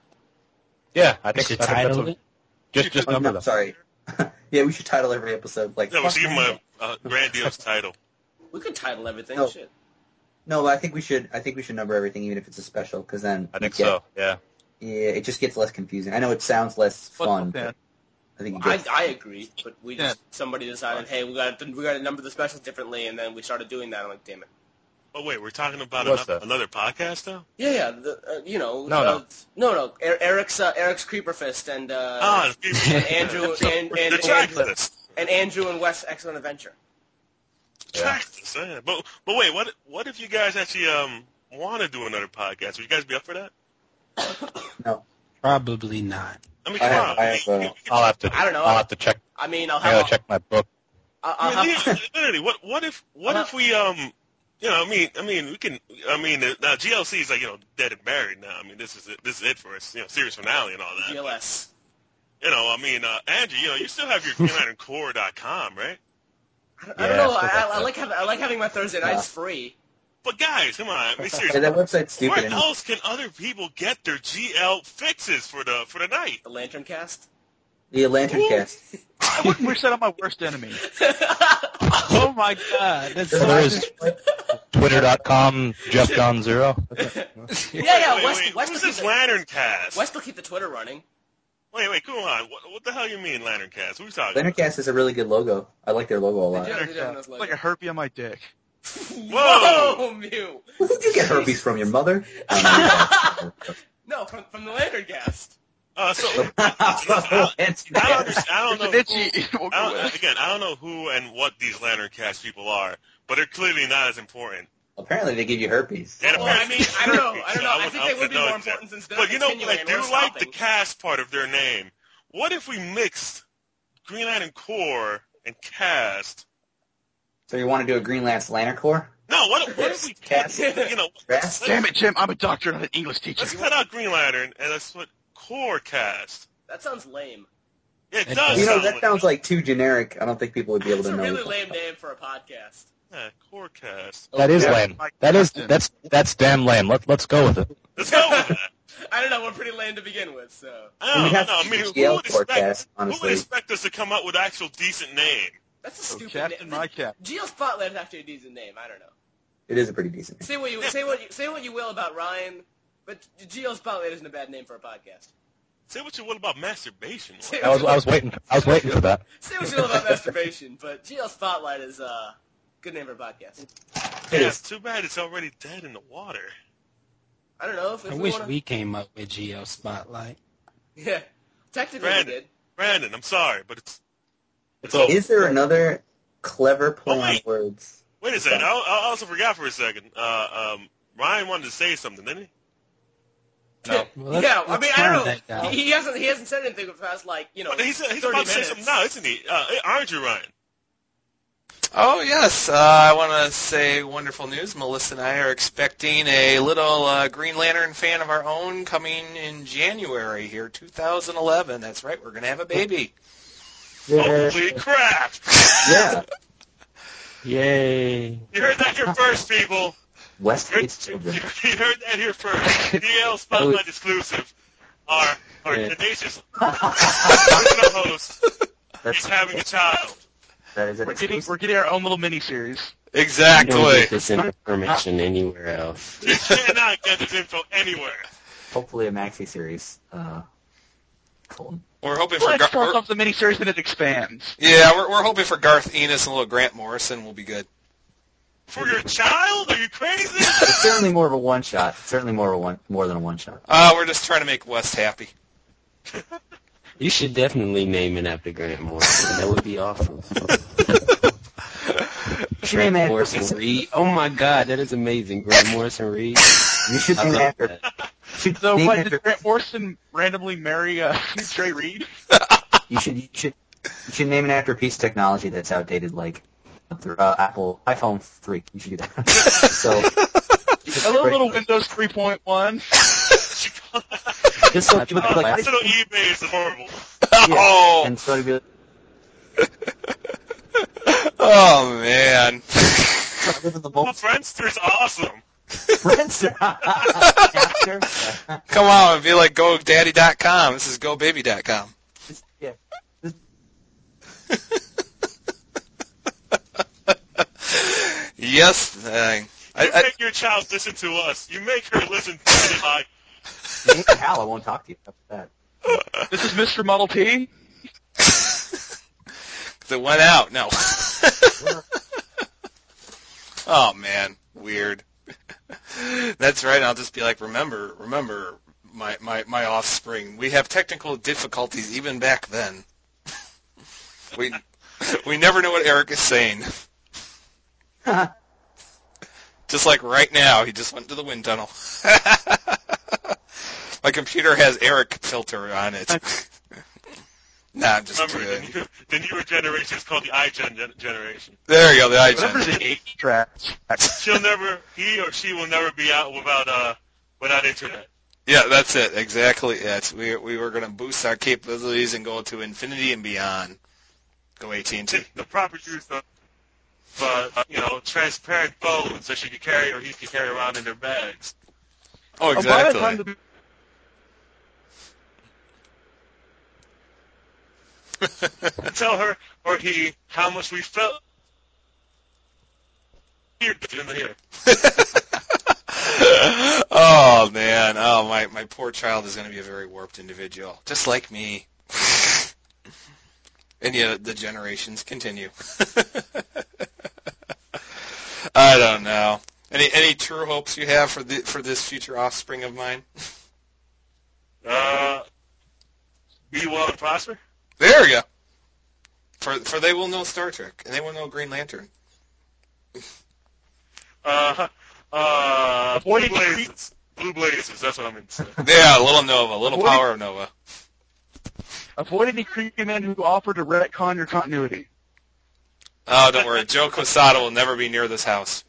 Yeah, I We think, should I think that's title what, it. just just Oh, number no, them. sorry. Yeah, we should title every episode like. Yeah, we fuck should give him Man a, Bat. a grandiose title. We could title everything. No. Shit. No, I think we should. I think we should number everything, even if it's a special, because then I you think get- so. Yeah. Yeah, it just gets less confusing. I know it sounds less What's fun, up, Dan? but I think it I, gets. I agree, but we Yeah. just somebody decided, hey, we got to we got to number the specials differently, and then we started doing that. I'm like, damn it. Oh wait, we're talking about What's another, that? another podcast now? Yeah, yeah, the, uh, you know, No, uh, no. no, no. Er- Eric's uh, Eric's Creeperfist and uh, Ah, and Andrew and, and, the track Andrew list. and Andrew and Wes Excellent Adventure. Yeah. Track list. Yeah. But but wait, what what if you guys actually um want to do another podcast? Would you guys be up for that? No, Probably not. I mean, I come have- on. I have, uh, I'll have to. I don't know. I'll have to check. I mean, I'll I have. gotta check my book. I'll, I'll I mean, have literally, literally, what what if what Uh-huh. if we um you know I mean I mean we can I mean uh, now G L C is like you know dead and buried now. I mean this is it, this is it for us, you know, series finale and all that. G L S. You know, I mean, uh, Andrew, you know, you still have your green lantern core dot com, right? I don't, Yeah, I don't know. I still I, got I that. like having I like having my Thursday nights free. But guys, come on, I mean, yeah, seriously, that website's stupid. where anyway. else can other people get their G L fixes for the for the night? The Lantern Cast. The Lantern Ooh. Cast. I wouldn't wish that on my worst enemy. Oh my god, that's There's so There is Twitter dot com Jeff John Zero. yeah, yeah. Wait, West, wait, West, what's will keep this the, Lantern Cast? West will keep the Twitter running. Wait, wait, come on. What, what the hell you mean Lantern Cast? What are you talking Lantern about? Cast is a really good logo. I like their logo a lot. They do. It's have a nice logo. like a herpy on my dick. Whoa! Whoa, Mew. Who did you get herpes from? Your mother? No, from, from the Lantern Cast. Uh, so I, I, Lantern I don't, Cast. understand, I don't It's know. an itchy. Who, I don't, again, I don't know who and what these Lantern Cast people are, but they're clearly not as important. Apparently they give you herpes. And Well, I apparently- mean, I don't know. I don't know. I would- think they would would be know more exactly. important since they're But you know what? continuing I and do we're like the stopping. cast part of their name. What if we mixed Green Lantern Corps and cast? So you want to do a Green Lantern Lantern Corps? No, what, what if we Cast? you know, Cast? Damn it, Jim! I'm a doctor, not an English teacher. let's cut out Green Lantern and let's put Corps cast. That sounds lame. Yeah, it It does. You know, sound that like- sounds like too generic. I don't think people would be able It's to a know. really what- lame name for a podcast. Yeah, Corps cast. That is Yeah, lame. Mike That is Tyson. that's that's damn lame. Let let's go with it. Let's go with that. I don't know. We're pretty lame to begin with, so. I don't We'd have know. I to mean, do who G L would expect? forecast, Who would honestly. expect us to come up with an actual decent name? That's a So stupid Captain name. My Cap. Geo Spotlight is actually a decent name. I don't know. It is a pretty decent name. Say what you say what you say what you will about Ryan, but Geo Spotlight isn't a bad name for a podcast. Say what you will about masturbation. Say I what was you I was waiting I was waiting for that. Say what you will about masturbation, but Geo Spotlight is a uh, good name for a podcast. It Yeah, is. it's too bad it's already dead in the water. I don't know if, if I we wish wanna... we came up with Geo Spotlight. Yeah, technically Brandon. we did. Brandon, I'm sorry, but it's it's over. Is there another clever play Oh, on wait. words? Wait a second. I, I also forgot for a second. Uh, um, Ryan wanted to say something, didn't he? No. Well, let's- yeah, I let's mean I turn don't that know. down. He, he hasn't he hasn't said anything for the past like you know. But he's he's thirty about to say minutes. something now, isn't he? Uh, aren't you, Ryan? Oh, yes. Uh, I want to say wonderful news. Melissa and I are expecting a little uh, Green Lantern fan of our own coming in January here, two thousand eleven. That's right. We're going to have a baby. Holy crap! Yeah. Yay. You heard that here first, people. West You heard, Hates Children. you heard that here first. D L Spotlight exclusive. Our our Yeah. tenacious original host That's is having a child. That is it. We're getting we're getting our own little mini-series. You don't Exactly. get this information anywhere else. You cannot get this info anywhere. Hopefully a maxi series. Uh, Colton. We're hoping for Let's Gar- start we're- off the mini-series and it expands. yeah, we're we're hoping for Garth Ennis and a little Grant Morrison will be good. For your child? Are you crazy? It's certainly more of a one shot. Certainly more of a one more than a one shot. Uh, we're just trying to make West happy. You should definitely name it after Grant Morrison. That would be awesome. You should name it Grant after Morrison Reed. Oh my God, that is amazing. Grant Morrison Reed. You should I name it love after. that. You should So, name what, it did after. Grant Morrison randomly marry uh, Trey Reed? You should you should you should name it after a piece of technology that's outdated, like uh, Apple iPhone three. You should do that. So Hello, little Windows three point one. just so people Oh, like, this little eBay is horrible. yeah. Oh, And so to be like, oh man. I live in the Well, moment. Friendster's awesome. Friendster. Napster. Come on, be like GoDaddy dot com. This is GoBaby dot com. Just- yeah. Yes. Uh, I, You I, make your child listen to us. You make her listen to my. Name it Hal, I won't talk to you about that. This is Mister Model T. Because it went out. No. Oh man, weird. That's right. I'll just be like, remember, remember, my my my offspring. We have technical difficulties even back then. We we never know what Eric is saying. Just like right now, he just went to the wind tunnel. My computer has Eric filter on it. Nah, I'm just Remember, the, kidding. new, the newer generation is called the iGen gen- generation. There you go, the Remember iGen. the eight tracks. She'll never, he or she will never be out without uh without internet. Yeah, that's it. Exactly it. We we were going to boost our capabilities and go to infinity and beyond. Go A T and T. The proper use of, uh, you know, transparent phones that she could carry or he could carry around in their bags. Oh, Oh, by the time exactly. the And tell her or he how much we felt here in the here. Oh man, oh my my poor child is going to be a very warped individual, just like me. And yet the generations continue. I don't know. Any any true hopes you have for the for this future offspring of mine? Uh, be well and prosper. There you go. For for they will know Star Trek and they will know Green Lantern. Uh, uh, Blue Avoiding Blazes. Blue Blazes, that's what I'm into. Yeah, a little Nova, a little Avoiding- power of Nova. avoid any creepy men who offer to retcon your continuity. Oh, don't worry. Joe Quesada will never be near this house.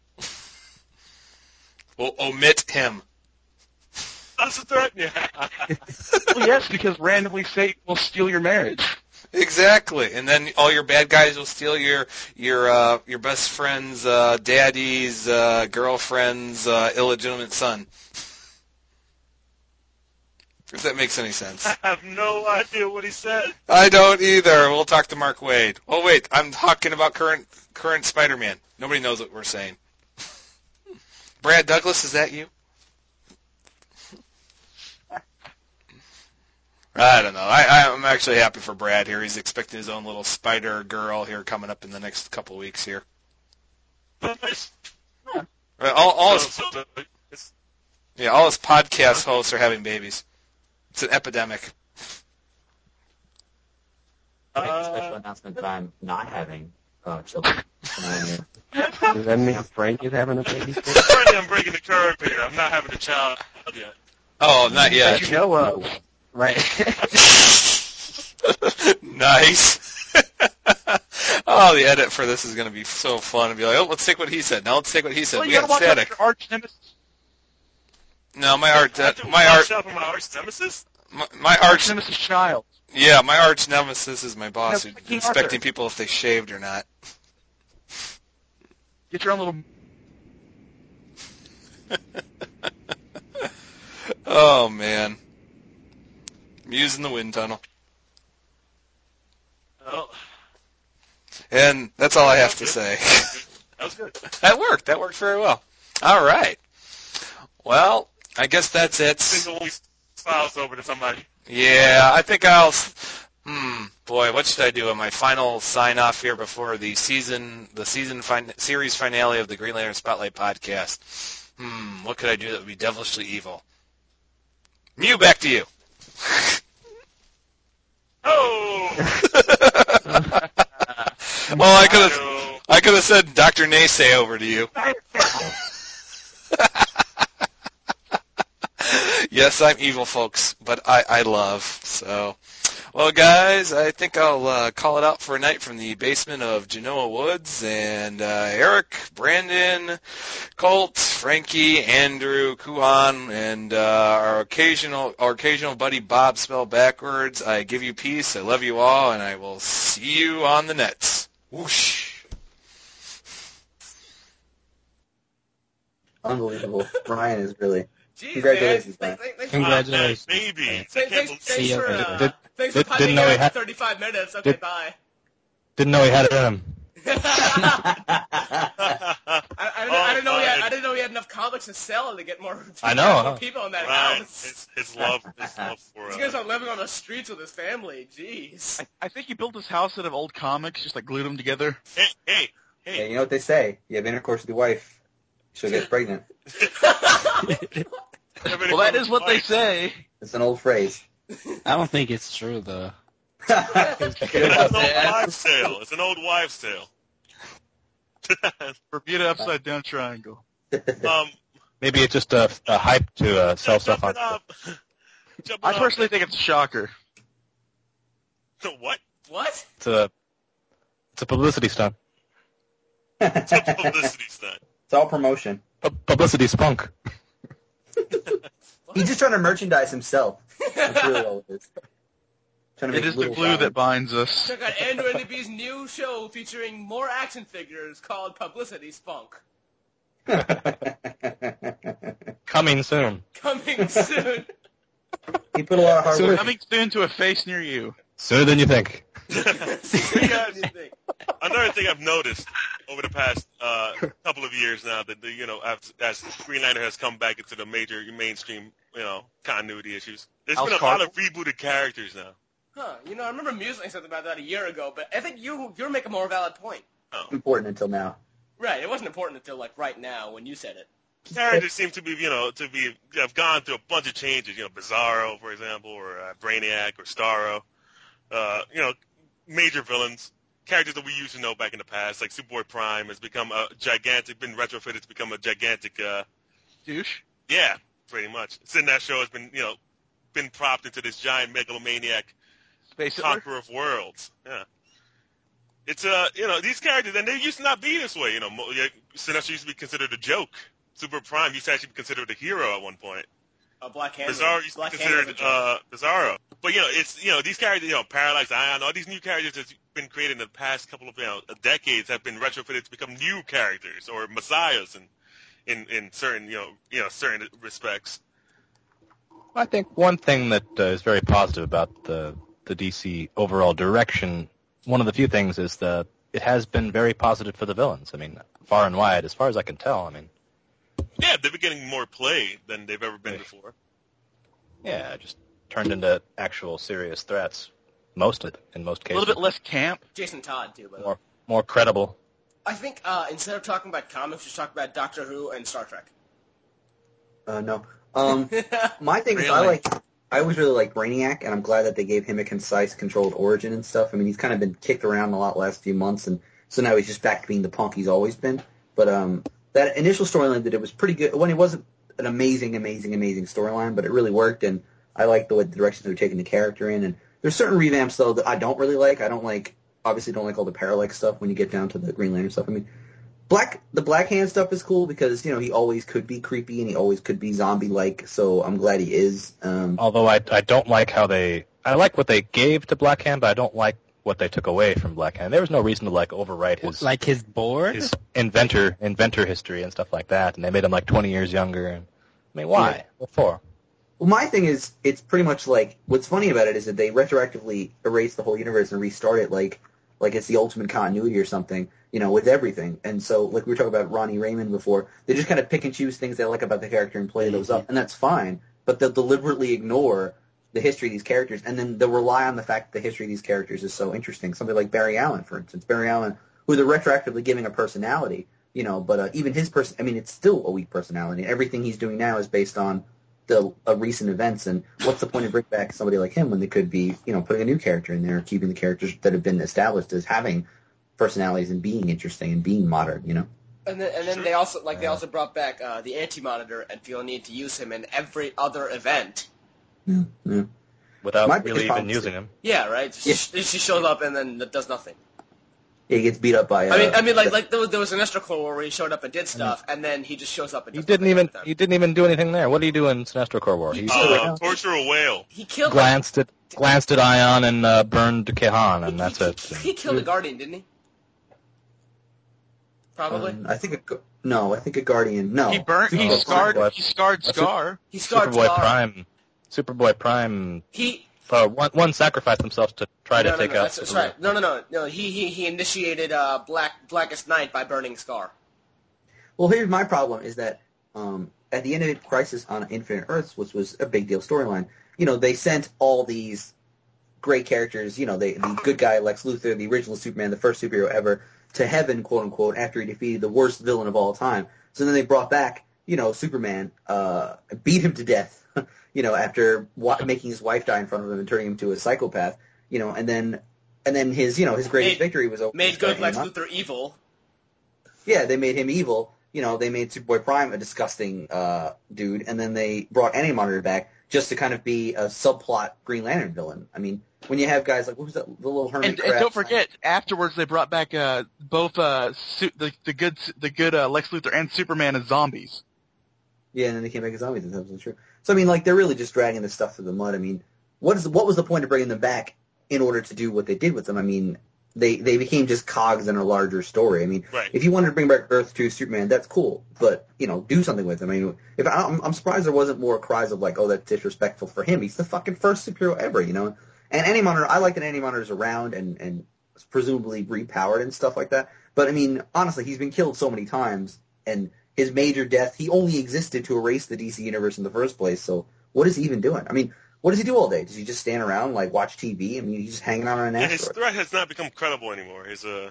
We'll omit him. That's a threat, yeah. Well, yes, because randomly Satan will steal your marriage. Exactly, and then all your bad guys will steal your your uh, your best friend's uh, daddy's uh, girlfriend's uh, illegitimate son. If that makes any sense. I have no idea what he said. I don't either. We'll talk to Mark Wade. Oh wait, I'm talking about current current Spider-Man. Nobody knows what we're saying. Brad Douglas, is that you? I don't know. I, I'm actually happy for Brad here. He's expecting his own little Spider Girl here coming up in the next couple of weeks here. All, all his, So- so- it's- yeah, all his podcast hosts are having babies. It's an epidemic. Make a Uh, special announcement that I'm not having uh, children. Uh, Does that mean Frank is having a baby? Currently, I'm breaking the curve here. I'm not having a child yet. Oh, not yet. That you know of. Right. Nice. Oh, the edit for this is going to be so fun. And be like, oh, let's take what he said. Now let's take what he said. Well, We you got gotta watch out static. for your arch nemesis. No, my art, I have to my watch art, out for my arch nemesis. my, my Arch arch, nemesis child. yeah, my arch nemesis is my boss No, who's King inspecting Arthur. people if they shaved or not. Get your own little. Oh man, I'm using the wind tunnel. Oh, And that's all I have to say. That was good. That worked. That worked very well. All right. Well, I guess that's it. Single one files over to somebody. Yeah, I think I'll. Hmm. Boy, what should I do in my final sign off here before the season, the season fin- series finale of the Green Lantern Spotlight podcast? Hmm. What could I do that would be devilishly evil? Mew, back to you. Oh! Well, I could have. I could have said Doctor Naysay over to you. Yes, I'm evil, folks, but I, I love, so. Well, guys, I think I'll uh, call it out for a night from the basement of Genoa Woods, and uh, Eric, Brandon, Colt, Frankie, Andrew, Kuhan, and uh, our occasional our occasional buddy Bob spelled backwards. I give you peace, I love you all, and I will see you on the nets. Whoosh. Unbelievable. Brian is really... Jeez, Congratulations, man. Brian. Thanks, thanks, Congratulations. Ah, baby. I Thanks, can't thanks, believe thanks See for, ya. uh, Did- thanks for did- piping didn't know in he after had- thirty-five minutes. Okay, did- bye. Didn't know he had it in him. I, I, didn't, I didn't know he had, Oh, I didn't know he had enough comics to sell to get more, to I get know, more huh? people in that Right. house. His, his love, his love for. These Uh, guys are living on the streets with his family. Jeez. I, I think he built his house out of old comics, just like glued them together. hey, hey, Yeah, hey. you know what they say. You have intercourse with your wife, she'll get pregnant. Well, that is what they say. It's an old phrase. I don't think it's true though. It's an old wives' tale. It's an old wives' tale. Bermuda upside down triangle. um, Maybe it's just a, a hype to uh, sell stuff on. jumping up. Jumping I up. personally think it's a shocker. What? What? It's a it's a publicity stunt. It's a publicity stunt. It's all promotion. Pu- publicity spunk. He's just trying to merchandise himself. That's really all it is. Trying to It make is the little glue Brian. that binds us. Check out Andrew and B's new show featuring more action figures called Publicity Spunk. Coming soon. Coming soon. He put a lot of hard Sooner- work. Coming soon to a face near you. Sooner than you think. Guys, another thing I've noticed over the past uh, couple of years now that the, you know as, as Green Lantern has come back into the major mainstream you know continuity issues, there's House been a Carter. lot of rebooted characters now. Huh. You know, I remember musing something about that a year ago, but I think you you're making a more valid point. Important until now. Right. It wasn't important until like right now when you said it. Characters seem to be you know to be have gone through a bunch of changes. You know, Bizarro, for example, or uh, Brainiac, or Starro. Uh, you know, major villains. Characters that we used to know back in the past, like Superboy Prime, has become a gigantic, been retrofitted to become a gigantic, uh, Douche. yeah, pretty much. Sin that show has been, you know, been propped into this giant megalomaniac Space Hitler. conqueror of worlds. Yeah. It's, uh, you know, these characters, and they used to not be this way, you know. Mo- yeah, Sinestro used to be considered a joke. Super Prime used to actually be considered a hero at one point. Uh, Black Hand. Bizarro used to be Black Hand was a considered, joke. uh, Bizarro. But, you know, it's, you know, these characters, you know, Parallax, Ion, all these new characters that's been created in the past couple of, you know, decades have been retrofitted to become new characters or messiahs in, in, in certain, you know, you know, certain respects. I think one thing that uh, is very positive about the the D C overall direction, one of the few things is that it has been very positive for the villains. I mean, far and wide, as far as I can tell. I mean, Yeah, they've been getting more play than they've ever been Yeah. before. yeah, just turned into actual serious threats. Most of it, in most A cases, little bit less camp. Jason Todd too, by the way. more more credible. I think uh, instead of talking about comics, just talk about Doctor Who and Star Trek. Uh, no. Um, my thing is, I Really? like. I always really like Brainiac, and I'm glad that they gave him a concise, controlled origin and stuff. I mean, he's kind of been kicked around a lot the last few months, and so now he's just back to being the punk he's always been. But um, that initial storyline that it was pretty good. When it wasn't an amazing, amazing, amazing storyline, but it really worked, and I like the way the direction they were taking the character in. And there's certain revamps though that I don't really like. I don't like, obviously, don't like all the Parallax stuff when you get down to the Green Lantern stuff. I mean, Black the Black Hand stuff is cool because you know he always could be creepy and he always could be zombie-like. So I'm glad he is. Um, Although I I don't like how they I like what they gave to Black Hand, but I don't like what they took away from Black Hand. There was no reason to like overwrite his Like his board? his inventor inventor history and stuff like that, and they made him like twenty years younger. And I mean, why? Yeah. What for? Well, my thing is, it's pretty much like what's funny about it is that they retroactively erase the whole universe and restart it like like it's the ultimate continuity or something, you know, with everything. And so, like we were talking about Ronnie Raymond before, they just kind of pick and choose things they like about the character and play those up, and that's fine. But they'll deliberately ignore the history of these characters, and then they'll rely on the fact that the history of these characters is so interesting. Somebody like Barry Allen, for instance. Barry Allen, who they're retroactively giving a personality, you know, but uh, even his person, I mean, it's still a weak personality. Everything he's doing now is based on the uh, recent events, and what's the point of bringing back somebody like him when they could be, you know, putting a new character in there, keeping the characters that have been established as having personalities and being interesting and being modern, you know? And then, and then they also like they also brought back uh, the Anti-Monitor and feel a need to use him in every other event. Yeah, yeah. Without My really biggest even problem is- using him. Yeah, right. Just, She shows up and then does nothing. Yeah, he gets beat up by. Uh, I mean, I mean, like the- like there was there was an Sinestro Corps where he showed up and did stuff, and then he just shows up and He does didn't nothing even every time. he didn't even do anything there. What did he do in Sinestro Corps War? He Uh, torture a whale. He killed glanced at glanced at Ion and uh, burned Kahan, and that's he, it. He, he killed a Guardian, didn't he? Probably. um, I think a, gu- no, I think a Guardian. No, He burnt. He Oh, scarred. Superboy. He scarred That's Scar. he scarred Superboy Scar. Prime, Superboy Prime. He Uh, one one sacrificed himself to try no, to no, take no, out. that's, that's Superboy. right. No, no, no, no. He he he initiated uh, Black Blackest Night by burning Scar. Well, here's my problem: is that um, at the end of Crisis on Infinite Earths, which was a big deal storyline, you know, they sent all these great characters, you know, they, the good guy Lex Luthor, the original Superman, the first superhero ever, to heaven, quote unquote, after he defeated the worst villain of all time. So then they brought back, you know, Superman, uh, beat him to death, you know, after wa- making his wife die in front of him and turning him to a psychopath, you know, and then and then his, you know, his greatest Made- victory was over. Made good Lex Him up. Luthor evil. Yeah, they made him evil. You know, they made Superboy Prime a disgusting uh, dude, and then they brought Anti-Monitor back just to kind of be a subplot Green Lantern villain. I mean, when you have guys like, what was that, the little hermit And, crab? and don't forget, afterwards they brought back uh, both uh, su- the, the good the good uh, Lex Luthor and Superman as zombies. Yeah, and then they came back as zombies. That's absolutely true. So I mean, like, they're really just dragging this stuff through the mud. I mean, what is what was the point of bringing them back in order to do what they did with them? I mean, they they became just cogs in a larger story. I mean, Right. if you wanted to bring back Earth two Superman, that's cool, but you know, do something with him. I mean, if I, I'm, I'm surprised there wasn't more cries of like, oh, that's disrespectful for him. He's the fucking first superhero ever, you know. And Anti-Monitor, I like that Anti-Monitor's around and and presumably repowered and stuff like that. But I mean, honestly, he's been killed so many times, and his major death, he only existed to erase the D C universe in the first place. So what is he even doing? I mean, what does he do all day? Does he just stand around, like, watch T V? I mean, he's just hanging out on an Yeah, his asteroid. threat has not become credible anymore. His uh,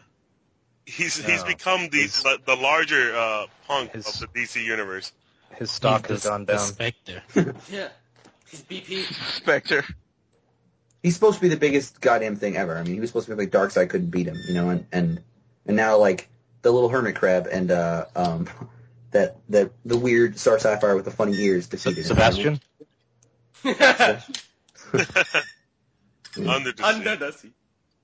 he's he's No. become the His- the larger uh, punk his- of the D C universe. His stock He's has the, gone the down. Spectre. Yeah. He's B P. Spectre. He's supposed to be the biggest goddamn thing ever. I mean, he was supposed to be like Darkseid couldn't beat him, you know, and and, and now, like, the little hermit crab and uh um that that the weird Star Sapphire with the funny ears defeated him. Sebastian. Under the Under sea. the sea.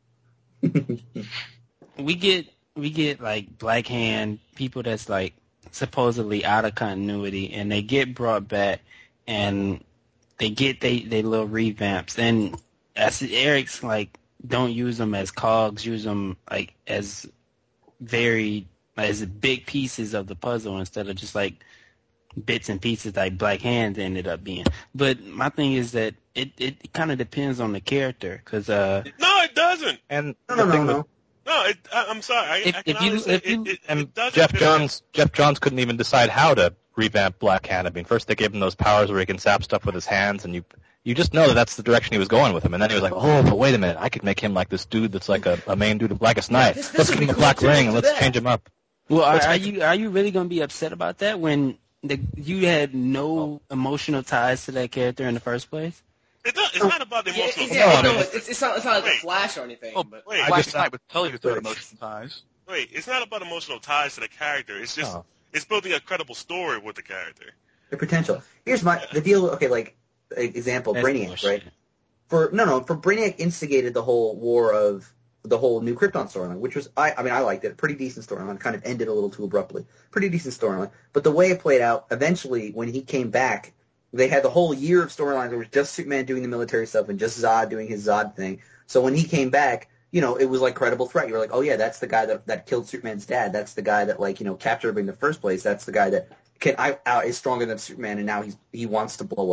we get we get like Black Hand people that's like supposedly out of continuity, and they get brought back, and they get they they little revamps. And as Eric's like, don't use them as cogs, use them like as very as big pieces of the puzzle instead of just like bits and pieces like Black Hand ended up being. But my thing is that it it kind of depends on the character, because uh. No, it doesn't. And No, the no, no, thing no. with No, it, I, I'm sorry. I, If- I can if you- honestly, if you- it, it, and it doesn't Jeff fit Johns, Jeff Johns couldn't even decide how to revamp Black Hand. I mean, first they gave him those powers where he can zap stuff with his hands, and you you just know that that's the direction he was going with him. And then he was like, oh, but wait a minute, I could make him like this dude that's like a, a main dude of Blackest Night. this- this Let's would give be him a cool black too, ring and do let's that. change him up. Well, are, Let's are make- you are you really gonna be upset about that when the you had no emotional ties to that character in the first place? It does, it's not about the Yeah, emotional. yeah, No, I no, mean, it's, it's, not, it's not like Wait. a Flash or anything. Well, but Wait, I Black just- Knight would tell you it's not Wait. emotional ties. wait, it's not about emotional ties to the character. It's just No. it's building a credible story with the character. The potential. Here's my the deal. Okay, like example, That's Brainiac, bullshit. right? For no, no, for Brainiac instigated the whole war of the whole New Krypton storyline, which was I, I mean, I liked it. Pretty decent storyline. Kind of ended a little too abruptly. Pretty decent storyline. But the way it played out, eventually, when he came back, they had the whole year of storylines where it was just Superman doing the military stuff and just Zod doing his Zod thing. So when he came back, you know, it was like credible threat. You were like, oh yeah, that's the guy that that killed Superman's dad. That's the guy that like you know captured him in the first place. That's the guy that can I uh, is stronger than Superman, and now he's he wants to blow up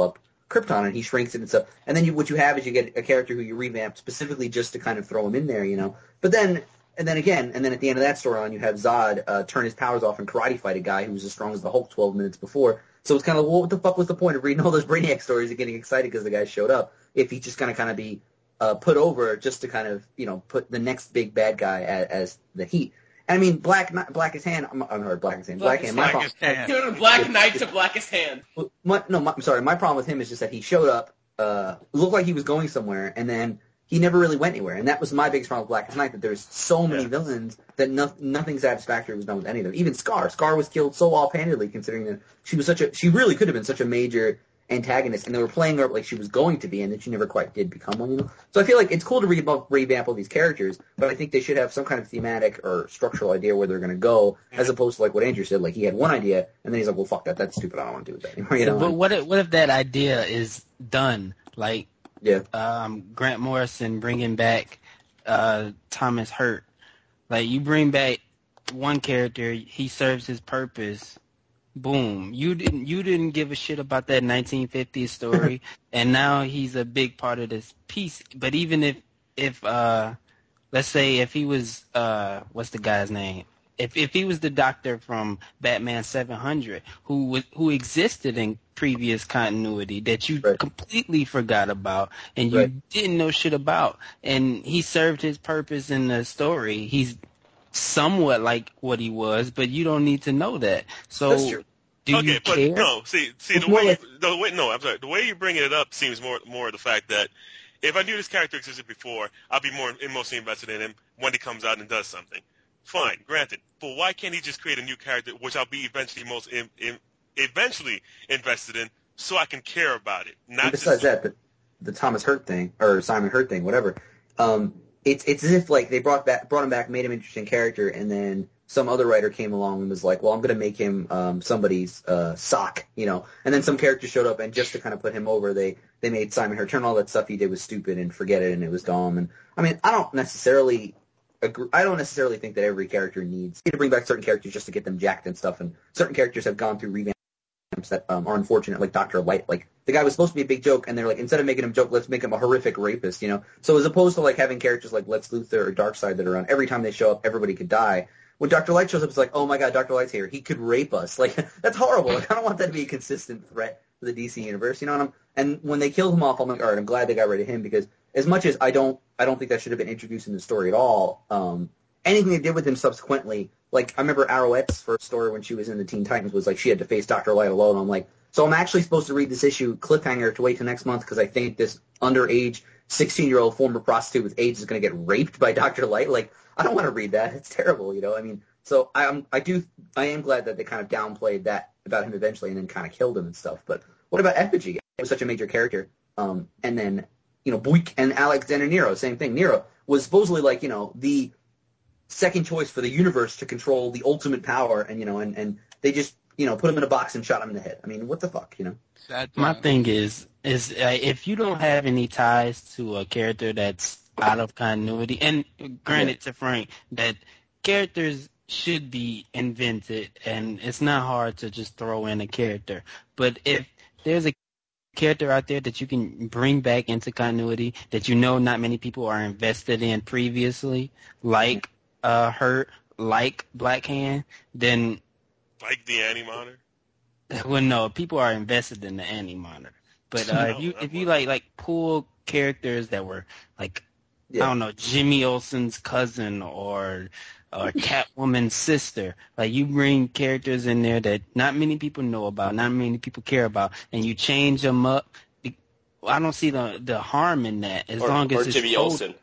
Krypton, and he shrinks it and stuff. And then you, what you have is you get a character who you revamp specifically just to kind of throw him in there, you know. But then, and then again, and then at the end of that storyline, you have Zod uh, turn his powers off and karate fight a guy who was as strong as the Hulk twelve minutes before. So it's kind of, well, what the fuck was the point of reading all those Brainiac stories and getting excited because the guy showed up if he's just going to kind of be uh, put over just to kind of, you know, put the next big bad guy as, as the heat. I mean, Black Blackest Hand. I'm, I'm sorry, Blackest Hand. Black Hand. My problem, Blackest Hand. Give him Black Knight to Blackest Hand. my, no, my, I'm sorry. My problem with him is just that he showed up, uh, looked like he was going somewhere, and then he never really went anywhere. And that was my biggest problem with Blackest Night, that there's so many Yeah. villains that no, nothing satisfactory was done with any of them. Even Scar. Scar was killed so offhandedly, considering that she was such a, she really could have been such a major antagonist, and they were playing her up like she was going to be, and then she never quite did become one, you know? So I feel like it's cool to re- revamp all these characters, but I think they should have some kind of thematic or structural idea where they're going to go, as opposed to like what Andrew said, like he had one idea, and then he's like, well, fuck that, that's stupid, I don't want to do that anymore, you know? But what if, what if that idea is done? Like, Yeah. um, Grant Morrison bringing back uh, Thomas Hurt. Like, you bring back one character, he serves his purpose. Boom. You didn't you didn't give a shit about that nineteen fifties story, and now he's a big part of this piece. But even if if uh, let's say if he was uh, what's the guy's name? If if he was the Doctor from Batman seven hundred, who was who existed in previous continuity that you Right. completely forgot about and you Right. didn't know shit about, and he served his purpose in the story. He's somewhat like what he was, but you don't need to know that. So That's true. do okay, you but care? no, see, see It's the more way, like- you, the way, no, I'm sorry, the way you're bringing it up seems more, more the fact that if I knew this character existed before, I'll be more emotionally invested in him when he comes out and does something. Fine, granted, but why can't he just create a new character, which I'll be eventually most, in, in, eventually invested in, so I can care about it, not And besides just. that, the, the Thomas Hurt thing, or Simon Hurt thing, whatever, um, it's it's as if like they brought back brought him back, made him an interesting character, and then some other writer came along and was like, well, I'm going to make him um, somebody's uh, sock, you know. And then some character showed up, and just to kind of put him over, they they made Simon Hurt turn all that stuff he did was stupid and forget it, and it was dumb. And I mean, I don't necessarily agree, I don't necessarily think that every character needs to bring back certain characters just to get them jacked and stuff. And certain characters have gone through revamps that um, are unfortunate, like Doctor Light. Like the guy was supposed to be a big joke, and they're like, instead of making him a joke, let's make him a horrific rapist, you know. So as opposed to like having characters like Lex Luthor or Darkseid that are on every time they show up, everybody could die. When Doctor Light shows up, it's like, oh my god, Doctor Light's here. He could rape us. Like that's horrible. Like, I don't want that to be a consistent threat to the D C universe, you know. And, I'm, and when they killed him off, I'm like, all right, I'm glad they got rid of him, because as much as I don't, I don't think that should have been introduced in the story at all. Um, anything they did with him subsequently, like I remember Arrowette's first story when she was in the Teen Titans was like she had to face Doctor Light alone. I'm like, so I'm actually supposed to read this issue cliffhanger to wait till next month because I think this underage sixteen-year-old former prostitute with AIDS is going to get raped by Doctor Light. Like, I don't want to read that. It's terrible, you know. I mean, so I am, I do, I am glad that they kind of downplayed that about him eventually and then kind of killed him and stuff. But what about Effigy? It was such a major character. Um, and then, you know, Buick and Alexander Nero, same thing. Nero was supposedly like, you know, the second choice for the universe to control the ultimate power, and you know, and, and they just, you know, put him in a box and shot him in the head. I mean, what the fuck, you know? Sad My times. thing is, is uh, if you don't have any ties to a character that's out of continuity, and granted to Frank, that characters should be invented, and it's not hard to just throw in a character. But if there's a character out there that you can bring back into continuity that you know not many people are invested in previously, like uh, Hurt, like Black Hand, then Like the Anti-Monitor? well, no, people are invested in the Anti-Monitor. But uh, if No, you that if you was- like like pull characters that were like Yeah. I don't know, Jimmy Olsen's cousin or or Catwoman's sister, like you bring characters in there that not many people know about, not many people care about, and you change them up. be- I don't see the the harm in that as Or, long or as it's Jimmy told. Olsen.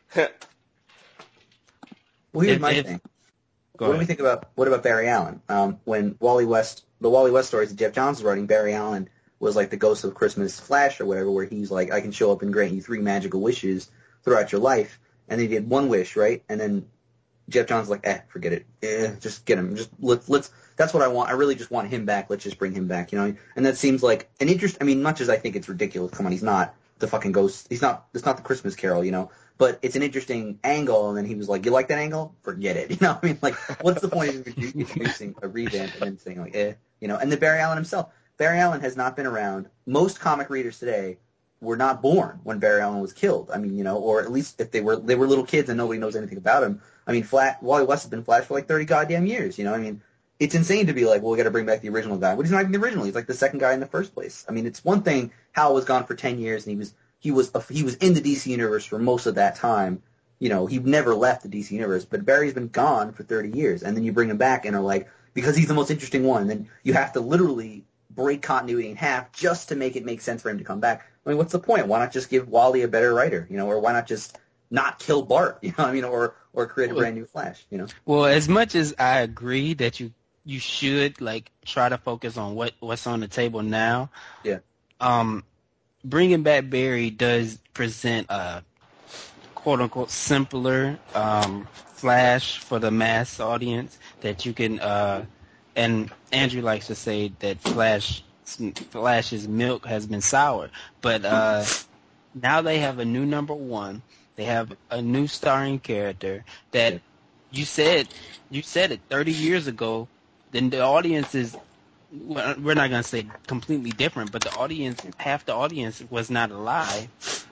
Well, here's If- my if- thing. Go What do we ahead. think about what about Barry Allen? Um, when Wally West, the Wally West stories that Jeff Johns was writing, Barry Allen was like the Ghost of Christmas Flash or whatever, where he's like, I can show up and grant you three magical wishes throughout your life, and then he did one wish, right? And then Jeff Johns was like, eh, forget it, eh, just get him, just let's let's. That's what I want. I really just want him back. Let's just bring him back, you know. And that seems like an interest. I mean, much as I think it's ridiculous. Come on, he's not the fucking ghost. He's not. It's not the Christmas Carol, you know. But it's an interesting angle, and then he was like, "You like that angle? Forget it." You know, I mean, like, what's the point of introdu- introducing a revamp and then saying like, "Eh," you know? And then Barry Allen himself, Barry Allen has not been around. Most comic readers today were not born when Barry Allen was killed. I mean, you know, or at least if they were, they were little kids and nobody knows anything about him. I mean, Flat, Wally West has been Flash for like thirty goddamn years, you know? I mean, it's insane to be like, well, we got to bring back the original guy. But he's not even the original. He's like the second guy in the first place. I mean, it's one thing Hal was gone for ten years and he was he was a, he was in the D C universe for most of that time. You know, he never left the D C universe. But Barry's been gone for thirty years, and then you bring him back and are like, because he's the most interesting one. And then you have to literally break continuity in half just to make it make sense for him to come back. I mean, what's the point? Why not just give Wally a better writer, you know, or why not just not kill Bart, you know what I mean, or or create a brand new Flash, you know? Well, as much as I agree that you you should like try to focus on what what's on the table now. Yeah. Um, bringing back Barry does present a quote unquote simpler um, Flash for the mass audience that you can. Uh, and Andrew likes to say that Flash Flash's milk has been soured, but uh, now they have a new number one. They have a new starring character that you said you said it thirty years ago. Then the audience is, we're not going to say completely different, but the audience, half the audience was not alive.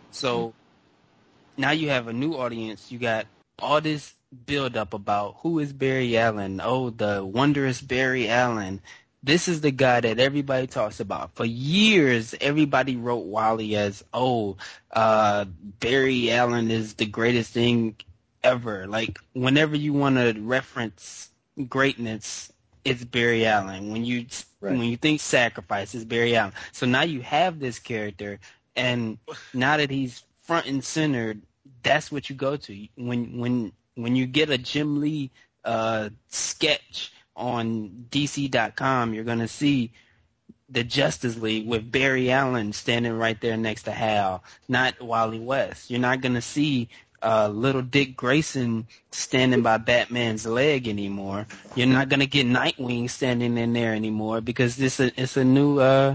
So now you have a new audience. You got all this build up about who is Barry Allen. Oh, the wondrous Barry Allen. This is the guy that everybody talks about. For years, everybody wrote Wally as, oh, uh, Barry Allen is the greatest thing ever. Like, whenever you want to reference greatness, it's Barry Allen. When you right. when you think sacrifice, it's Barry Allen. So now you have this character, and now that he's front and centered, that's what you go to. When when when you get a Jim Lee uh, sketch on D C dot com, you're going to see the Justice League with Barry Allen standing right there next to Hal, not Wally West. You're not going to see uh, little Dick Grayson standing by Batman's leg anymore. You're not going to get Nightwing standing in there anymore because it's a, it's a new uh,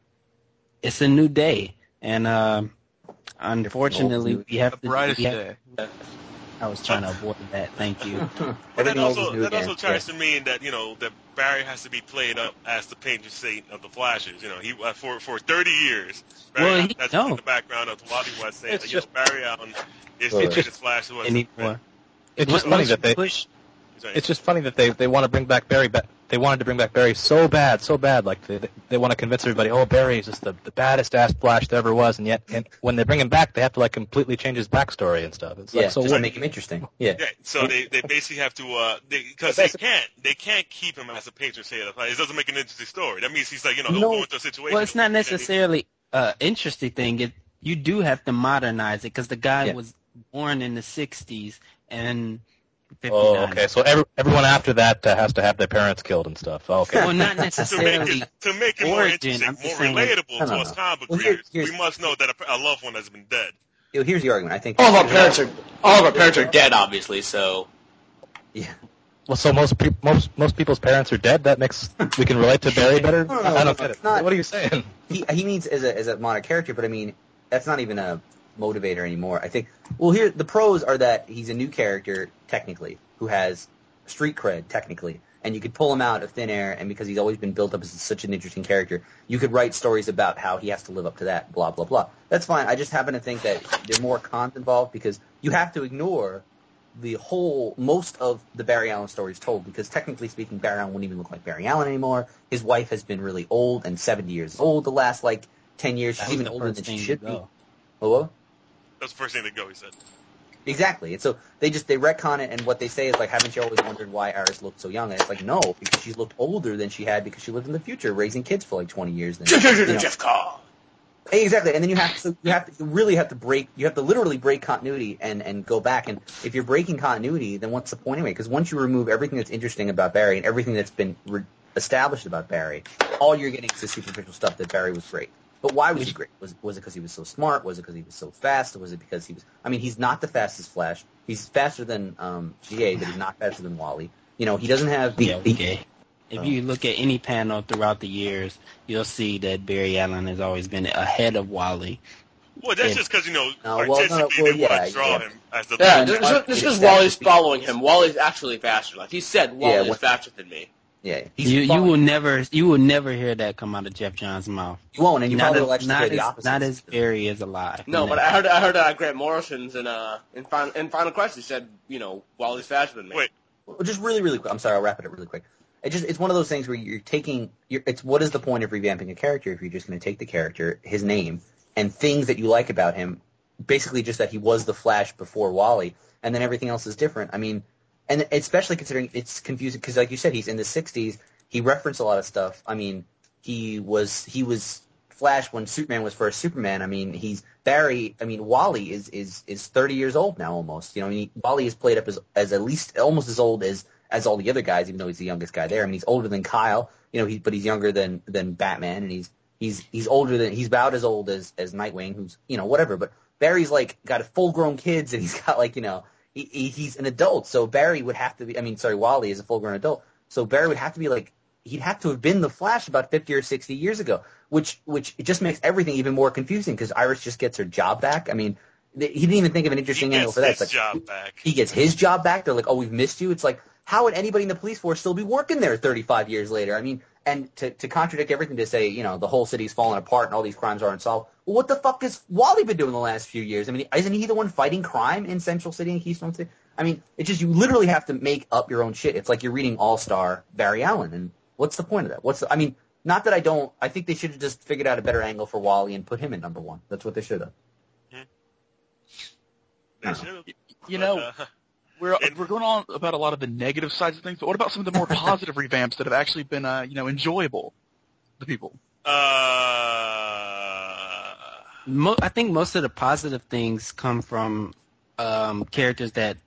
it's a new day. And uh, unfortunately, we have the to... brightest we have, day. I was trying to avoid that. Thank you. But that also that also tries to mean that, you know, that Barry has to be played up as the patron saint of the Flashes. You know, he uh, for for thirty years, Barry well, that's no. in the background of Wally West saying, It's you just, know, Barry Allen is well, the greatest Flash who has anymore. It's just funny that they. push. It's just funny that they they want to bring back Barry. Ba- they wanted to bring back Barry so bad, so bad. Like they they want to convince everybody, oh, Barry is just the, the baddest ass Flash there ever was, and yet and when they bring him back, they have to like completely change his backstory and stuff. It's yeah, like so just what? to make him interesting. Yeah. Yeah, so they, they basically have to uh because they, they can't they can't keep him as a patron saint. It doesn't make an interesting story. That means he's like, you know, he'll No, go into a situation. Well, it's not necessarily an uh, interesting thing. It, you do have to modernize it because the guy Yeah. was born in the sixties and fifty-nine. Oh, okay. So every, everyone after that uh, has to have their parents killed and stuff. Oh, okay. Well, not to make necessarily it, to make it more origin. interesting, I'm more just saying, relatable no, no, to us no. comic book Well, here- readers, here's- we must know that a, a loved one has been dead. You know, here's the argument. I think All of our parents are all of our parents are dead, obviously. So Yeah. Well, so most pe- most most people's parents are dead. That makes we can relate to Barry better. No, no, no, I don't no, get it. it's not- What are you saying? He he means as a as a modern character, but I mean that's not even a motivator anymore. I think. Well, here the pros are that he's a new character technically who has street cred technically, and you could pull him out of thin air, and because he's always been built up as such an interesting character, you could write stories about how he has to live up to that. Blah blah blah. That's fine. I just happen to think that there are more cons involved because you have to ignore the whole, most of the Barry Allen stories told, because technically speaking, Barry Allen wouldn't even look like Barry Allen anymore. His wife has been really old and seventy years old the last, like, ten years. She's That was even the older first than she thing should to be. go. Oh, what? That's the first thing to go, he said. Exactly. And so they just, they retcon it, and what they say is, like, haven't you always wondered why Iris looked so young? And it's like, no, because she's looked older than she had because she lived in the future, raising kids for, like, twenty years. Then, you know. Jeff Carr. Exactly, and then you have to so you have to you really have to break you have to literally break continuity and, and go back, and if you're breaking continuity, then what's the point anyway? Because once you remove everything that's interesting about Barry and everything that's been re- established about Barry, all you're getting is the superficial stuff that Barry was great. But why was he great? Was was it because he was so smart? Was it because he was so fast? Or was it because he was? I mean, he's not the fastest Flash. He's faster than um, G A, but he's not faster than Wally. You know, he doesn't have the. Yeah, the okay. If Oh. you look at any panel throughout the years, you'll see that Barry Allen has always been ahead of Wally. Well, that's Yeah. just because, you know, No, well, no, no, artistically well, they yeah, want to draw yeah. him as the Yeah, When this Mark is made because it Wally's faster, following him. Wally's actually faster. Like he said, Wally's when- faster than me. Yeah, he's You you fun. will never you will never hear that come out of Jeff Johns' mouth. You won't, and you not probably as, will actually not hear the as, opposite. Not as Barry is alive. No, Never. but I heard I heard uh, Grant Morrison's in uh in Final in Final Quest. He said, you know, Wally's faster than me. Wait. Well, just really, really quick. I'm sorry, I'll wrap it up really quick. It just it's one of those things where you're taking. You're, it's what is the point of revamping a character if you're just going to take the character, his name, and things that you like about him, basically just that he was the Flash before Wally, and then everything else is different. I mean, and especially considering it's confusing because, like you said, he's in the sixties. He referenced a lot of stuff. I mean, he was he was Flash when Superman was first Superman. I mean, he's Barry. I mean, Wally is is is thirty years old now almost. You know, I mean, Wally is played up as as at least almost as old as as all the other guys, even though he's the youngest guy there. I mean, he's older than Kyle. You know, he but he's younger than than Batman, and he's he's he's older than he's about as old as as Nightwing, who's you know whatever. But Barry's like got full grown kids, and he's got like you know he, he he's an adult. So Barry would have to be. I mean, sorry, Wally is a full grown adult. So Barry would have to be like. He'd have to have been the Flash about fifty or sixty years ago, which which it just makes everything even more confusing because Iris just gets her job back. I mean, th- he didn't even think of an interesting He angle gets for that. his It's like, job back. He gets his job back. They're like, oh, we've missed you. It's like, how would anybody in the police force still be working there thirty-five years later? I mean, and to, to contradict everything to say, you know, the whole city's falling apart and all these crimes are unsolved. Well, what the fuck has Wally been doing the last few years? I mean, isn't he the one fighting crime in Central City and Keystone City? I mean, it's just you literally have to make up your own shit. It's like you're reading All-Star Barry Allen, and what's the point of that? What's the, I mean, not that I don't. I think they should have just figured out a better angle for Wally and put him in number one. That's what they should have. They should. You know, uh, we're it- we're going on about a lot of the negative sides of things, but what about some of the more positive revamps that have actually been, uh, you know, enjoyable to people? uh, Mo- I think most of the positive things come from um, characters that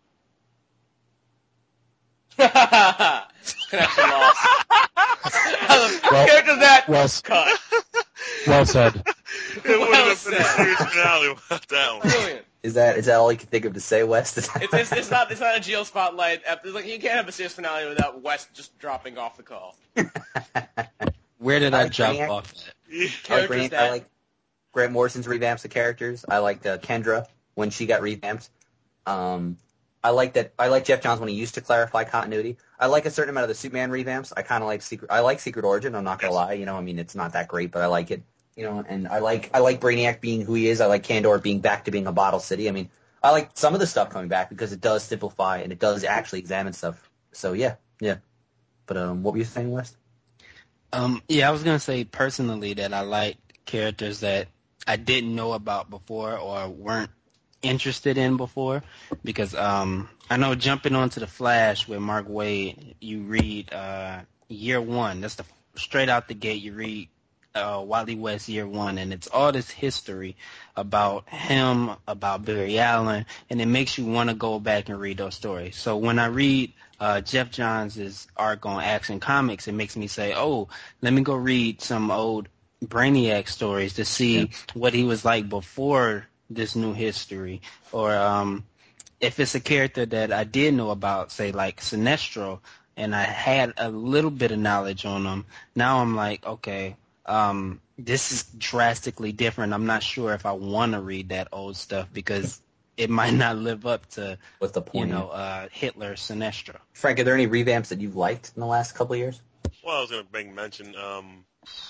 Connection lost. Well- Characters that Well, s- cut. well said. it would Well have been a said. series finale without that one. Brilliant. Is that is that all you can think of to say, West? It's, it's, it's not it's not a Geo Spotlight. ep- It's like you can't have a series finale without West just dropping off the call. where did I I like drop Brainiac. off at? I like, Characters Brainiac. that I like Grant Morrison's revamps of characters. I liked uh, Kendra when she got revamped. Um, I like that. I like Jeff Johns when he used to clarify continuity. I like a certain amount of the Superman revamps. I kind of like Secret. I like Secret Origin. I'm not gonna Yes. lie. You know, I mean, it's not that great, but I like it. You know, and I like I like Brainiac being who he is. I like Kandor being back to being a bottle city. I mean, I like some of the stuff coming back because it does simplify and it does actually examine stuff. So yeah, yeah. But um, what were you saying, West? Um, yeah, I was gonna say personally that I like characters that I didn't know about before or weren't interested in before, because um, I know jumping onto the Flash with Mark Waid, you read uh, year one. That's the straight out the gate. You read uh, Wally West year one, and it's all this history about him, about Barry Allen, and it makes you want to go back and read those stories. So when I read uh, Jeff Johns' arc on Action Comics, it makes me say, oh, let me go read some old Brainiac stories to see Yeah. what he was like before this new history. Or um, if it's a character that I did know about, say like Sinestro, and I had a little bit of knowledge on him, now I'm like, okay, um, this is drastically different. I'm not sure if I want to read that old stuff because it might not live up to, What's the you point? know, uh, Hitler, Sinestro. Frank, are there any revamps that you've liked in the last couple of years? Well, I was gonna bring mention. Um,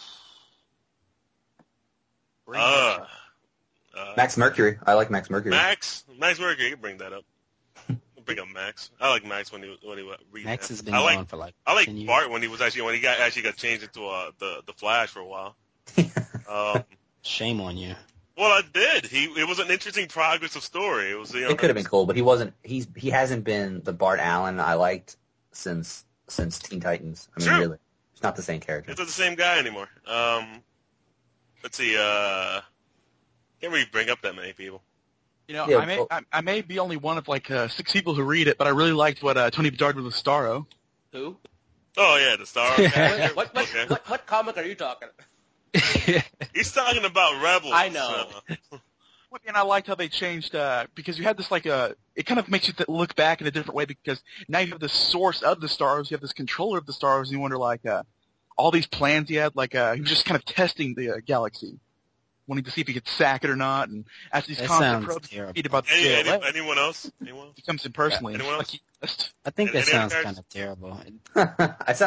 Brainiac. uh, uh, Max Mercury. I like Max Mercury. Max, Max Mercury, you can bring that up. Bring up Max. I like Max when he when he revamped. Max has been I like gone for like I like ten years. Bart when he was actually when he got actually got changed into uh, the the Flash for a while. Um, Shame on you. well, I did. He it was an interesting progress of story. It was you know, It could have been cool, but he wasn't. He's he hasn't been the Bart Allen I liked since since Teen Titans. I mean, True. really, it's not the same character. It's not the same guy anymore. Um, let's see. Uh, can't really bring up that many people. You know, Yeah, I may well- I, I may be only one of like uh, six people who read it, but I really liked what uh, Tony Bedard did with Starro. Who? Oh yeah, the Star. What, what, what, Okay. what, what comic are you talking? He's talking about Rebels. I know. so- And I liked how they changed uh, because you had this like uh, it kind of makes you th- look back in a different way because now you have the source of the stars, you have this controller of the stars, and you wonder like uh, all these plans he had, like uh, he was just kind of testing the uh, galaxy, wanting to see if he could sack it or not, and after these That constant sounds probes terrible. feed about the Any, J any, L A, anyone else? Anyone else? he comes in personally. Anyone and else? like, he just, I think Any- that any other sounds characters? kind of terrible. I sound. and I think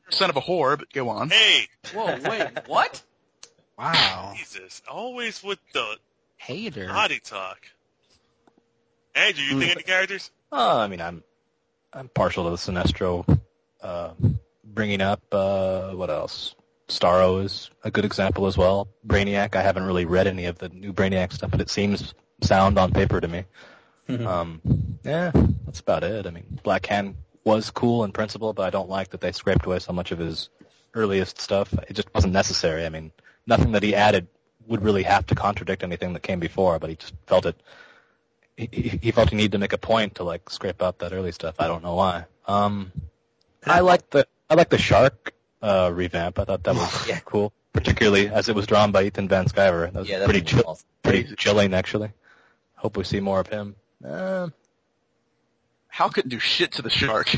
son of a whore, but go on. Hey, Whoa, wait, what? Wow. Jesus, always with the Hater. naughty talk. Andrew, you think any characters? Oh, I mean, I'm I'm partial to the Sinestro. Uh, bringing up uh, what else? Starro is a good example as well. Brainiac. I haven't really read any of the new Brainiac stuff, but it seems sound on paper to me. um, yeah, that's about it. I mean, Black Hand was cool in principle, but I don't like that they scraped away so much of his earliest stuff. It just wasn't necessary. I mean, nothing that he added would really have to contradict anything that came before, but he just felt it. He, he, he felt he needed to make a point to like scrape out that early stuff. I don't know why. Um, I like the I like the Shark uh, revamp. I thought that was Yeah. cool, particularly as it was drawn by Ethan Van Sciver. That was Yeah, that pretty was chill, awesome. pretty chilling actually. Hope we see more of him. Uh, Hal couldn't do shit to the shark.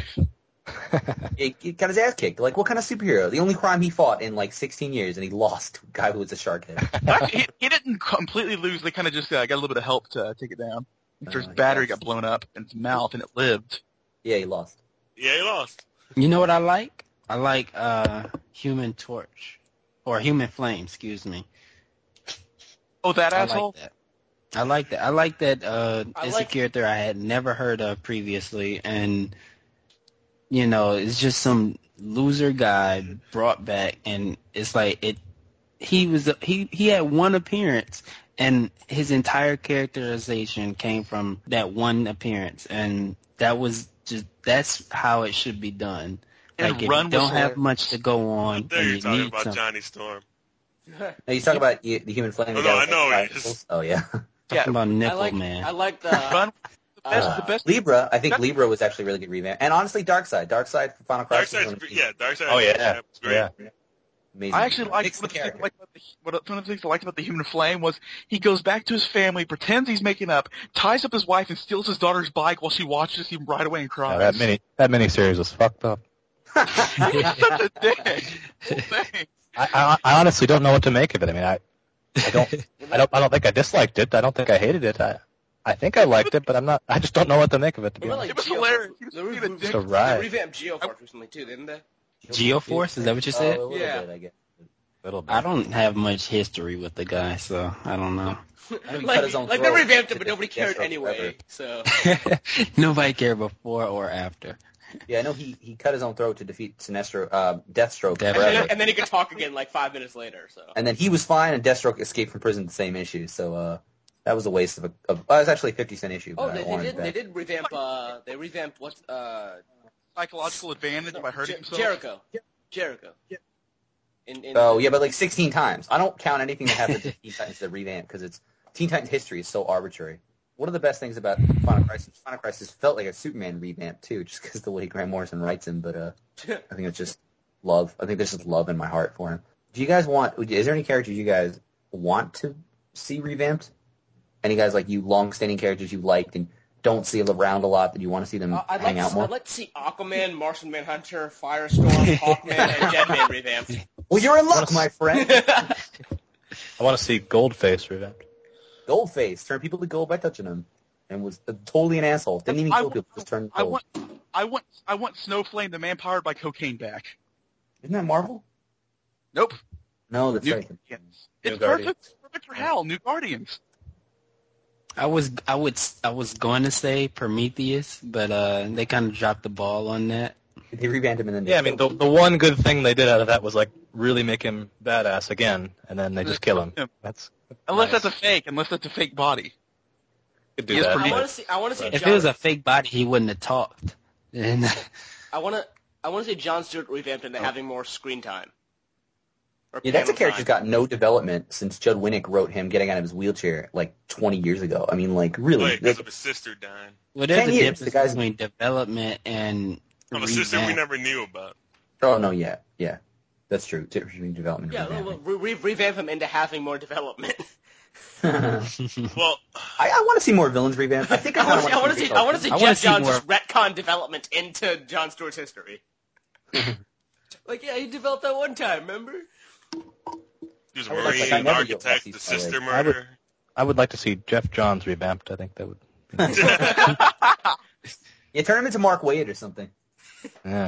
He, he got his ass kicked. Like, what kind of superhero? The only crime he fought in like sixteen years, and he lost to a guy who was a shark head. Actually, he, he didn't completely lose. They kind of just uh, got a little bit of help to uh, take it down. After his Uh, battery yes. got blown up in his mouth, and it lived. Yeah, he lost. Yeah, he lost. You know what I like? I like uh, Human Torch. Or Human Flame, excuse me. Oh, that I asshole! like that. I like that. I like that. Uh, I it's like- a character I had never heard of previously, and you know, it's just some loser guy brought back, and it's like it. He was he he had one appearance, and his entire characterization came from that one appearance, and that was just that's how it should be done. And Like if Run you don't was have hilarious. much to go on, There and you're you talking need about something. Johnny Storm. No, he's talking about the the Human Flame. Oh, the no, guy I with, know like, he is. triangles. Oh yeah. Yeah, Talking about I Nickel like, Man. I like the, Run. The best, Uh, the best. Libra, I think That- Libra was actually a really good revamp, and honestly, Darkseid, Darkseid for Final Crisis, was Darkseid's, yeah, Darkseid. oh yeah, was great. yeah. amazing. I actually liked Fix one the of the things I character. liked about the what- one of the things I liked about the Human Flame was he goes back to his family, pretends he's making up, ties up his wife, and steals his daughter's bike while she watches him ride away and Yeah, cries. that mini that miniseries was fucked up. He's such a dick. Whole thing. I, I I honestly don't know what to make of it. I mean, I I don't I don't I don't think I disliked it. I don't think I hated it. I I think I liked it, but I'm not. I just don't know what to make of it. To be What about, honest. It was Geoforce? hilarious. He was They, being a re- dick. Just a they ride. revamped Geoforce recently too, didn't they? Geoforce, is that what you said? Oh, a little Yeah. bit, I guess. Little bit. I don't have much history with the guy, so I don't know. I know he cut Like, his own like they throat. revamped it, but nobody cared Deathstroke anyway. forever. So Nobody cared before or after. Yeah, I know he, he cut his own throat to defeat Sinestro, uh, Deathstroke Deathstroke. and forever. then, and then he could talk again like five minutes later. So And then he was fine, and Deathstroke escaped from prison with the same issue. So uh, that was a waste of a. Of, uh, it was actually a fifty cent issue, but oh, I they, they wanted did it back. they did revamp uh they revamped what's uh Psychological advantage by hurting Jer- himself. Jericho Jericho. In, in Oh yeah, but like sixteen times. I don't count anything that happens in Teen Titans as a revamp because it's Teen Titans history is so arbitrary. One of the best things about Final Crisis, Final Crisis felt like a Superman revamp too, just because the way Grant Morrison writes him. But uh, I think it's just love. I think there's just love in my heart for him. Do you guys want? Is there any characters you guys want to see revamped? Any guys like you, long-standing characters you liked and don't see around a lot that you want to see them Uh, I'd hang like out to, more? I'd like to see Aquaman, Martian Manhunter, Firestorm, Hawkman, and Deadman revamped. Well, you're in luck, my friend. I want to see Goldface revamped. Goldface turned people to gold by touching them, and was uh, totally an asshole. Didn't even I kill want- people, just turned I gold. want, I want, I want Snowflame, the man powered by cocaine, back. Isn't that Marvel? Nope. No, that's New right. Guardians. It's Guardians. perfect. It's perfect for Hal. New Guardians. I was I would I was going to say Prometheus, but uh, they kind of dropped the ball on that. They revamped him and then they Yeah, I mean, the the one good thing they did out of that was like really make him badass again, and then they just kill him. That's Unless nice. that's a fake. Unless that's a fake body. Could do Yes, that. for I me. want to see I want to see If John, it was a fake body, he wouldn't have talked. And I want to I want to see John Stewart revamped into having more screen time. Or Yeah, that's a panel character who's time. got no development since Judd Winnick wrote him getting out of his wheelchair like twenty years ago. I mean, like, really. Wait, because of his sister dying. well, there's ten a years, difference the guy's- between development and Of a sister we revamp. never knew about. Oh, no, yeah, yeah. That's true. Difference between development Yeah, and well, revamping. re- re- revamp him into having more development. Well, I, I want to see more villains revamped. I think I, I want to see, I want want to see, I want to see I wanna Jeff see Johns more- just retcon development into John Stewart's history. Like, yeah, he developed that one time, remember? he was a I would like- Marine, like, I never get architect, Lucy's the sister I would- murderer. I would like to see Jeff Johns revamped. I think that would. Yeah, turn him into Mark Waid or something. Yeah.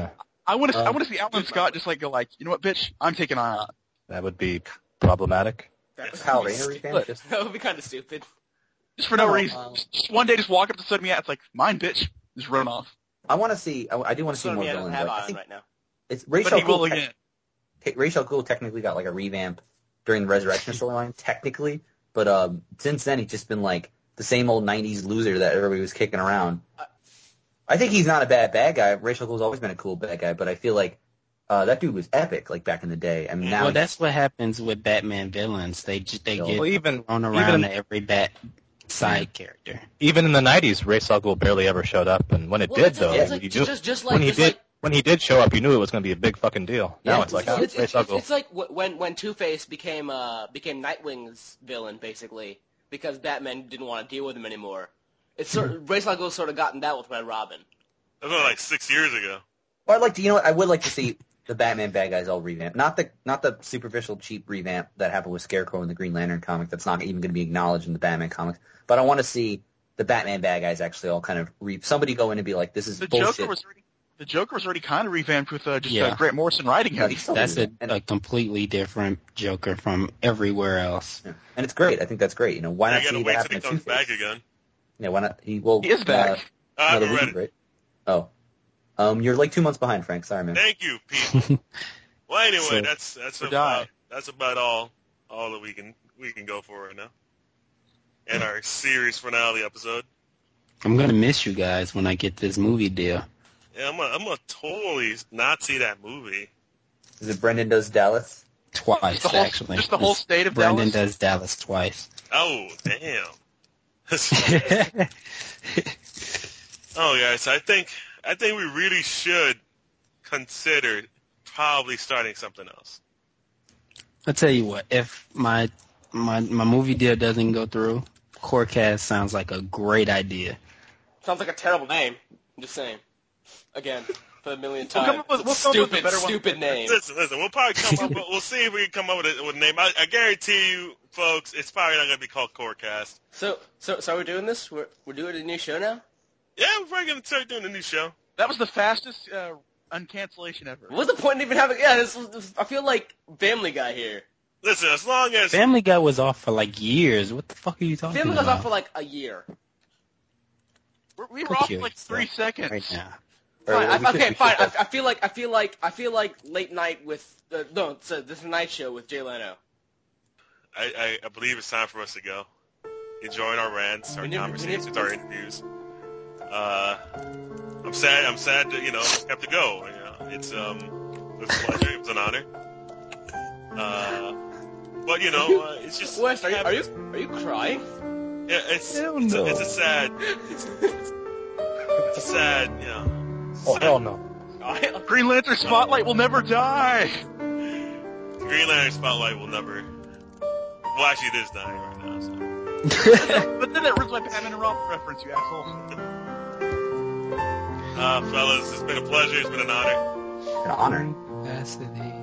I want to. I Um, want to see Alan Scott just like go like, you know what, bitch, I'm taking on out. That would be problematic. That would Kyle be Rayner stupid. revamp, just- That would be kind of stupid. Just for no, No, reason. um, just, just one day, just walk up to Sonny It's like, mine, bitch. Just run off. I want to see. I, I do want to see Sort of more me doesn't villains. have Like, I Ion think right now. it's But Rachel he will Cool. again. Te- Rachel Cool technically got like a revamp during the Resurrection storyline, technically, but um, since then he's just been like the same old nineties loser that everybody was kicking around. I think he's not a bad bad guy. Rachel Cool's always been a cool bad guy, but I feel like uh, that dude was epic, like back in the day. I mean, now Well, he's- that's what happens with Batman villains. They j- they Well, get even- thrown even around in- to every bat side character. Even in the nineties, Ra's al Ghul barely ever showed up, and when it Well, did, it's like- though, it's like you just- knew, just- just like- when he just did like- when he did show up, you knew it was going to be a big fucking deal. Now Yeah, it's like, Well, oh, it's, Ra's it's, al it's, Ghul. it's like wh- when when Two Face became uh became Nightwing's villain basically because Batman didn't want to deal with him anymore. It's sort of, Ra's al Ghul sort of gotten that with Red Robin. That was like six years ago. Well, I'd like to. You know what? I would like to see the Batman bad guys all revamped. Not the not the superficial cheap revamp that happened with Scarecrow in the Green Lantern comic. That's not even going to be acknowledged in the Batman comics. But I want to see the Batman bad guys actually all kind of re- somebody go in and be like, "This is The bullshit." Joker was already. The Joker was already kind of revamped with uh, just Yeah. uh, Grant Morrison writing No, him. he's still That's a, and, a completely different Joker from everywhere else. yeah. And it's great. I think that's great. You know, why I not gotta see wait what till happened he to comes Two-Face? back again. Yeah, why not? He well, He is back. I Uh, haven't another read week, it. right? Oh, um, you're like two months behind, Frank. Sorry, man. Thank you, Pete. Well, anyway, So- that's that's Or about die. that's about all all that we can we can go for right now. And our series finale episode. I'm gonna miss you guys when I get this movie deal. Yeah, I'm gonna I'm gonna totally not see that movie. Is it Brendan Does Dallas? Twice, Just the whole, actually. just the whole state of Brendan Dallas. does Dallas twice. Oh damn. Oh guys, I think I think we really should consider probably starting something else. I'll tell you what, if my my my movie deal doesn't go through, Corecast sounds like a great idea. Sounds like a terrible name. I'm just saying. Again, for the millionth We'll time. come up with- we'll come up with a stupid, better one. stupid name. Listen, listen. We'll probably come up. With, we'll see if we can come up with a, with a name. I, I guarantee you, folks, it's probably not gonna be called Corecast. So, so, so we're doing this? We're we're doing a new show now? Yeah, we're probably gonna start doing a new show. That was the fastest uh, uncancellation ever. What's the point in even having? Yeah, this, this, I feel like Family Guy here. Listen, as long as Family Guy was off for like years. What the fuck are you talking Family Guy's about? off for like a year. We're, we were Cook off for like yourself three seconds. right now. All right, Fine, well, we I, should- okay, we should fine. I, go- I feel like I feel like I feel like late night with uh, no, it's a, this is a night show with Jay Leno. I, I, I believe it's time for us to go. Enjoying our rants, our We need- we conversations, need- our interviews. Uh, I'm sad. I'm sad to you know have to go. You know, it's um, it was a pleasure. It was an honor. Uh, but you know, uh, it's just West, are you are you are you crying? Yeah, it's Hell it's, no. a, it's a sad, it's a sad, you know. Oh, hell no. Green Lantern Spotlight will never die. Green Lantern Spotlight will never. Well, actually, it is dying right now. So. But then that ruins my Batman and Robin reference, you asshole. Uh, fellas, it's been a pleasure. It's been an honor. An honor. Capacity.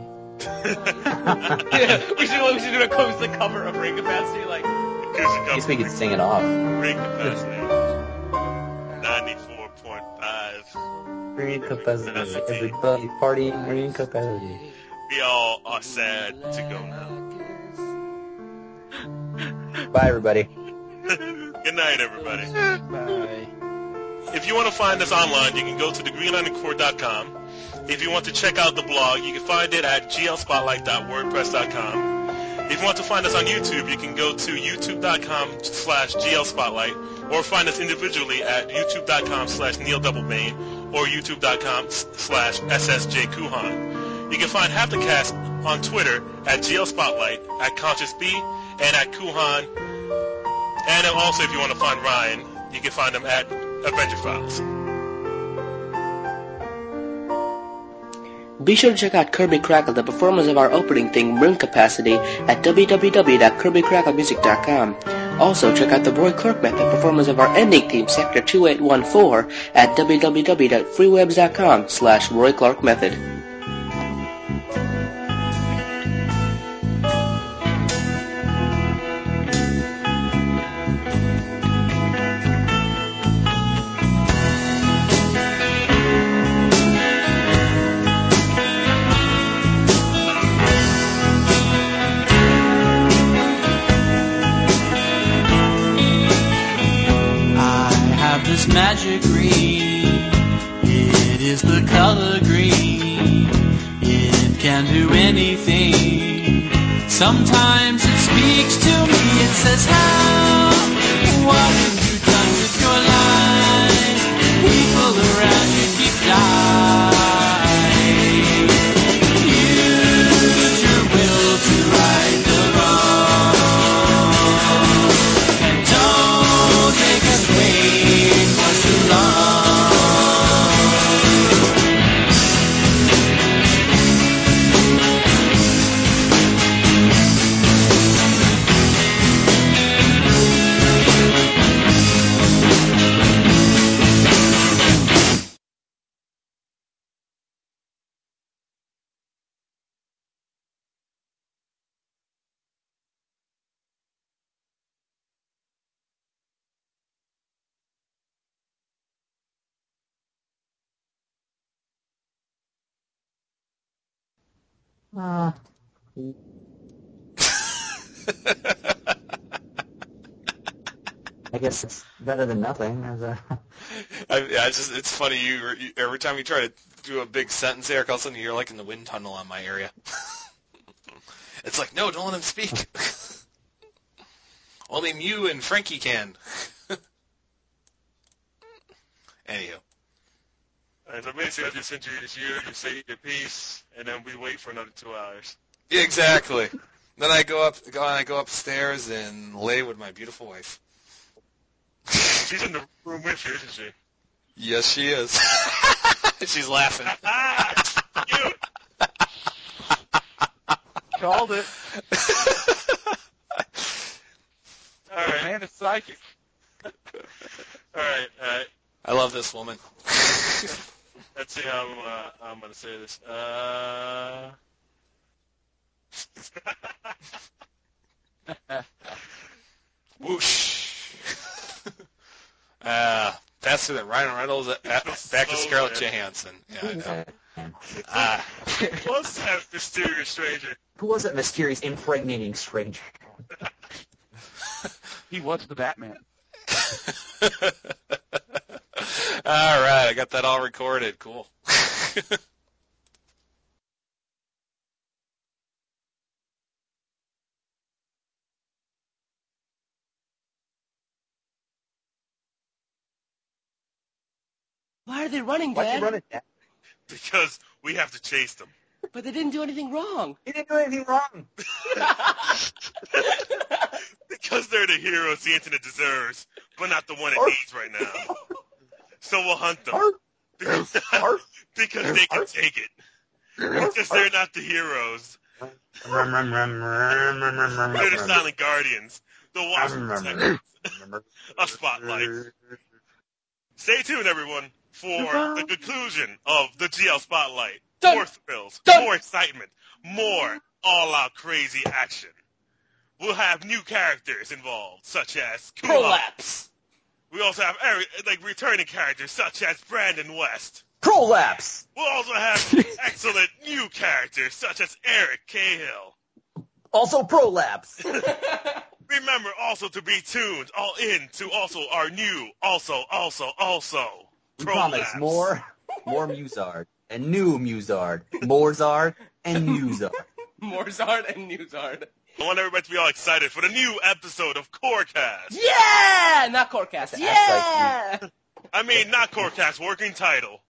Yeah, we should we should do a close the cover of Ring Capacity like. Here's a I guess we couple could sing it off. ring capacity. ninety-four point five. Green capacity. Everybody partying. Green capacity. We all are sad to go now. Bye, everybody. Good night, everybody. Bye. If you want to find us online, you can go to the green lantern corps dot com. If you want to check out the blog, you can find it at g l spotlight dot wordpress dot com. If you want to find us on YouTube, you can go to youtube dot com slash g l spotlight, or find us individually at youtube dot com slash neil doublebane or youtube dot com slash s s j kuhan. You can find Half the Cast on Twitter at G L Spotlight, at Conscious B, and at Kuhan. And also, if you want to find Ryan, you can find him at Adventure Files. Be sure to check out Kirby Crackle, the performers of our opening theme, Ring Capacity, at w w w dot kirby crackle music dot com. Also, check out the Roy Clark Method, performers of our ending theme, Sector two eight one four, at w w w dot freewebs dot com slash Roy Clark Method. this magic green. It is the color green. It can do anything. Sometimes it speaks to me. It says, how? What have you done with your life? People around you keep dying. Use your will to right the wrong. And don't make us wait for too long. Uh, I guess it's better than nothing. As a I, yeah, it's just it's funny. You, you every time you try to do a big sentence, Eric, all of a sudden you're like in the wind tunnel on my area. It's like, no, don't let him speak. Only Mew and Frankie can. Anywho. And so basically, I just introduce you, you say your piece, and then we wait for another two hours. Yeah, exactly. Then I go up, go and I go upstairs and lay with my beautiful wife. She's in the room with you, isn't she? Yes, she is. She's laughing. You. Called it. All right. Man is psychic. All right. All right. I love this woman. Let's see how I'm, uh, I'm going to say this. Uh... Whoosh. uh, that's to that Ryan Reynolds uh, back to Scarlett Johansson. Yeah, I know. Uh, Who was that mysterious stranger? Who was that mysterious impregnating stranger? He was the Batman. All right, I got that all recorded. Cool. Why are they running, Why'd Dad? you run it, Dad? Because we have to chase them. But they didn't do anything wrong. He didn't do anything wrong. Because they're the heroes the internet deserves, but not the one it Arf. needs right now. So we'll hunt them. Arf. Because, Arf. because they can Arf. take it. Arf. Because they're not the heroes. They're the silent guardians. The watchers protectors. A spotlight. Stay tuned, everyone, for the conclusion of the G L Spotlight. Dun. More thrills, Dun. more excitement, more all-out crazy action. We'll have new characters involved, such as Kuha. Prolapse. We also have like returning characters, such as Brandon West. Prolapse. We'll also have excellent new characters, such as Eric Cahill. Also prolapse. Remember also to be tuned all in to also our new, also, also, also. We promise more, more Muzard, and new Muzard, more Zard, and new Zard. More Zard and new Zard. I want everybody to be all excited for the new episode of Corecast. Yeah! Not Corecast. Yeah! I mean, not Corecast, working title.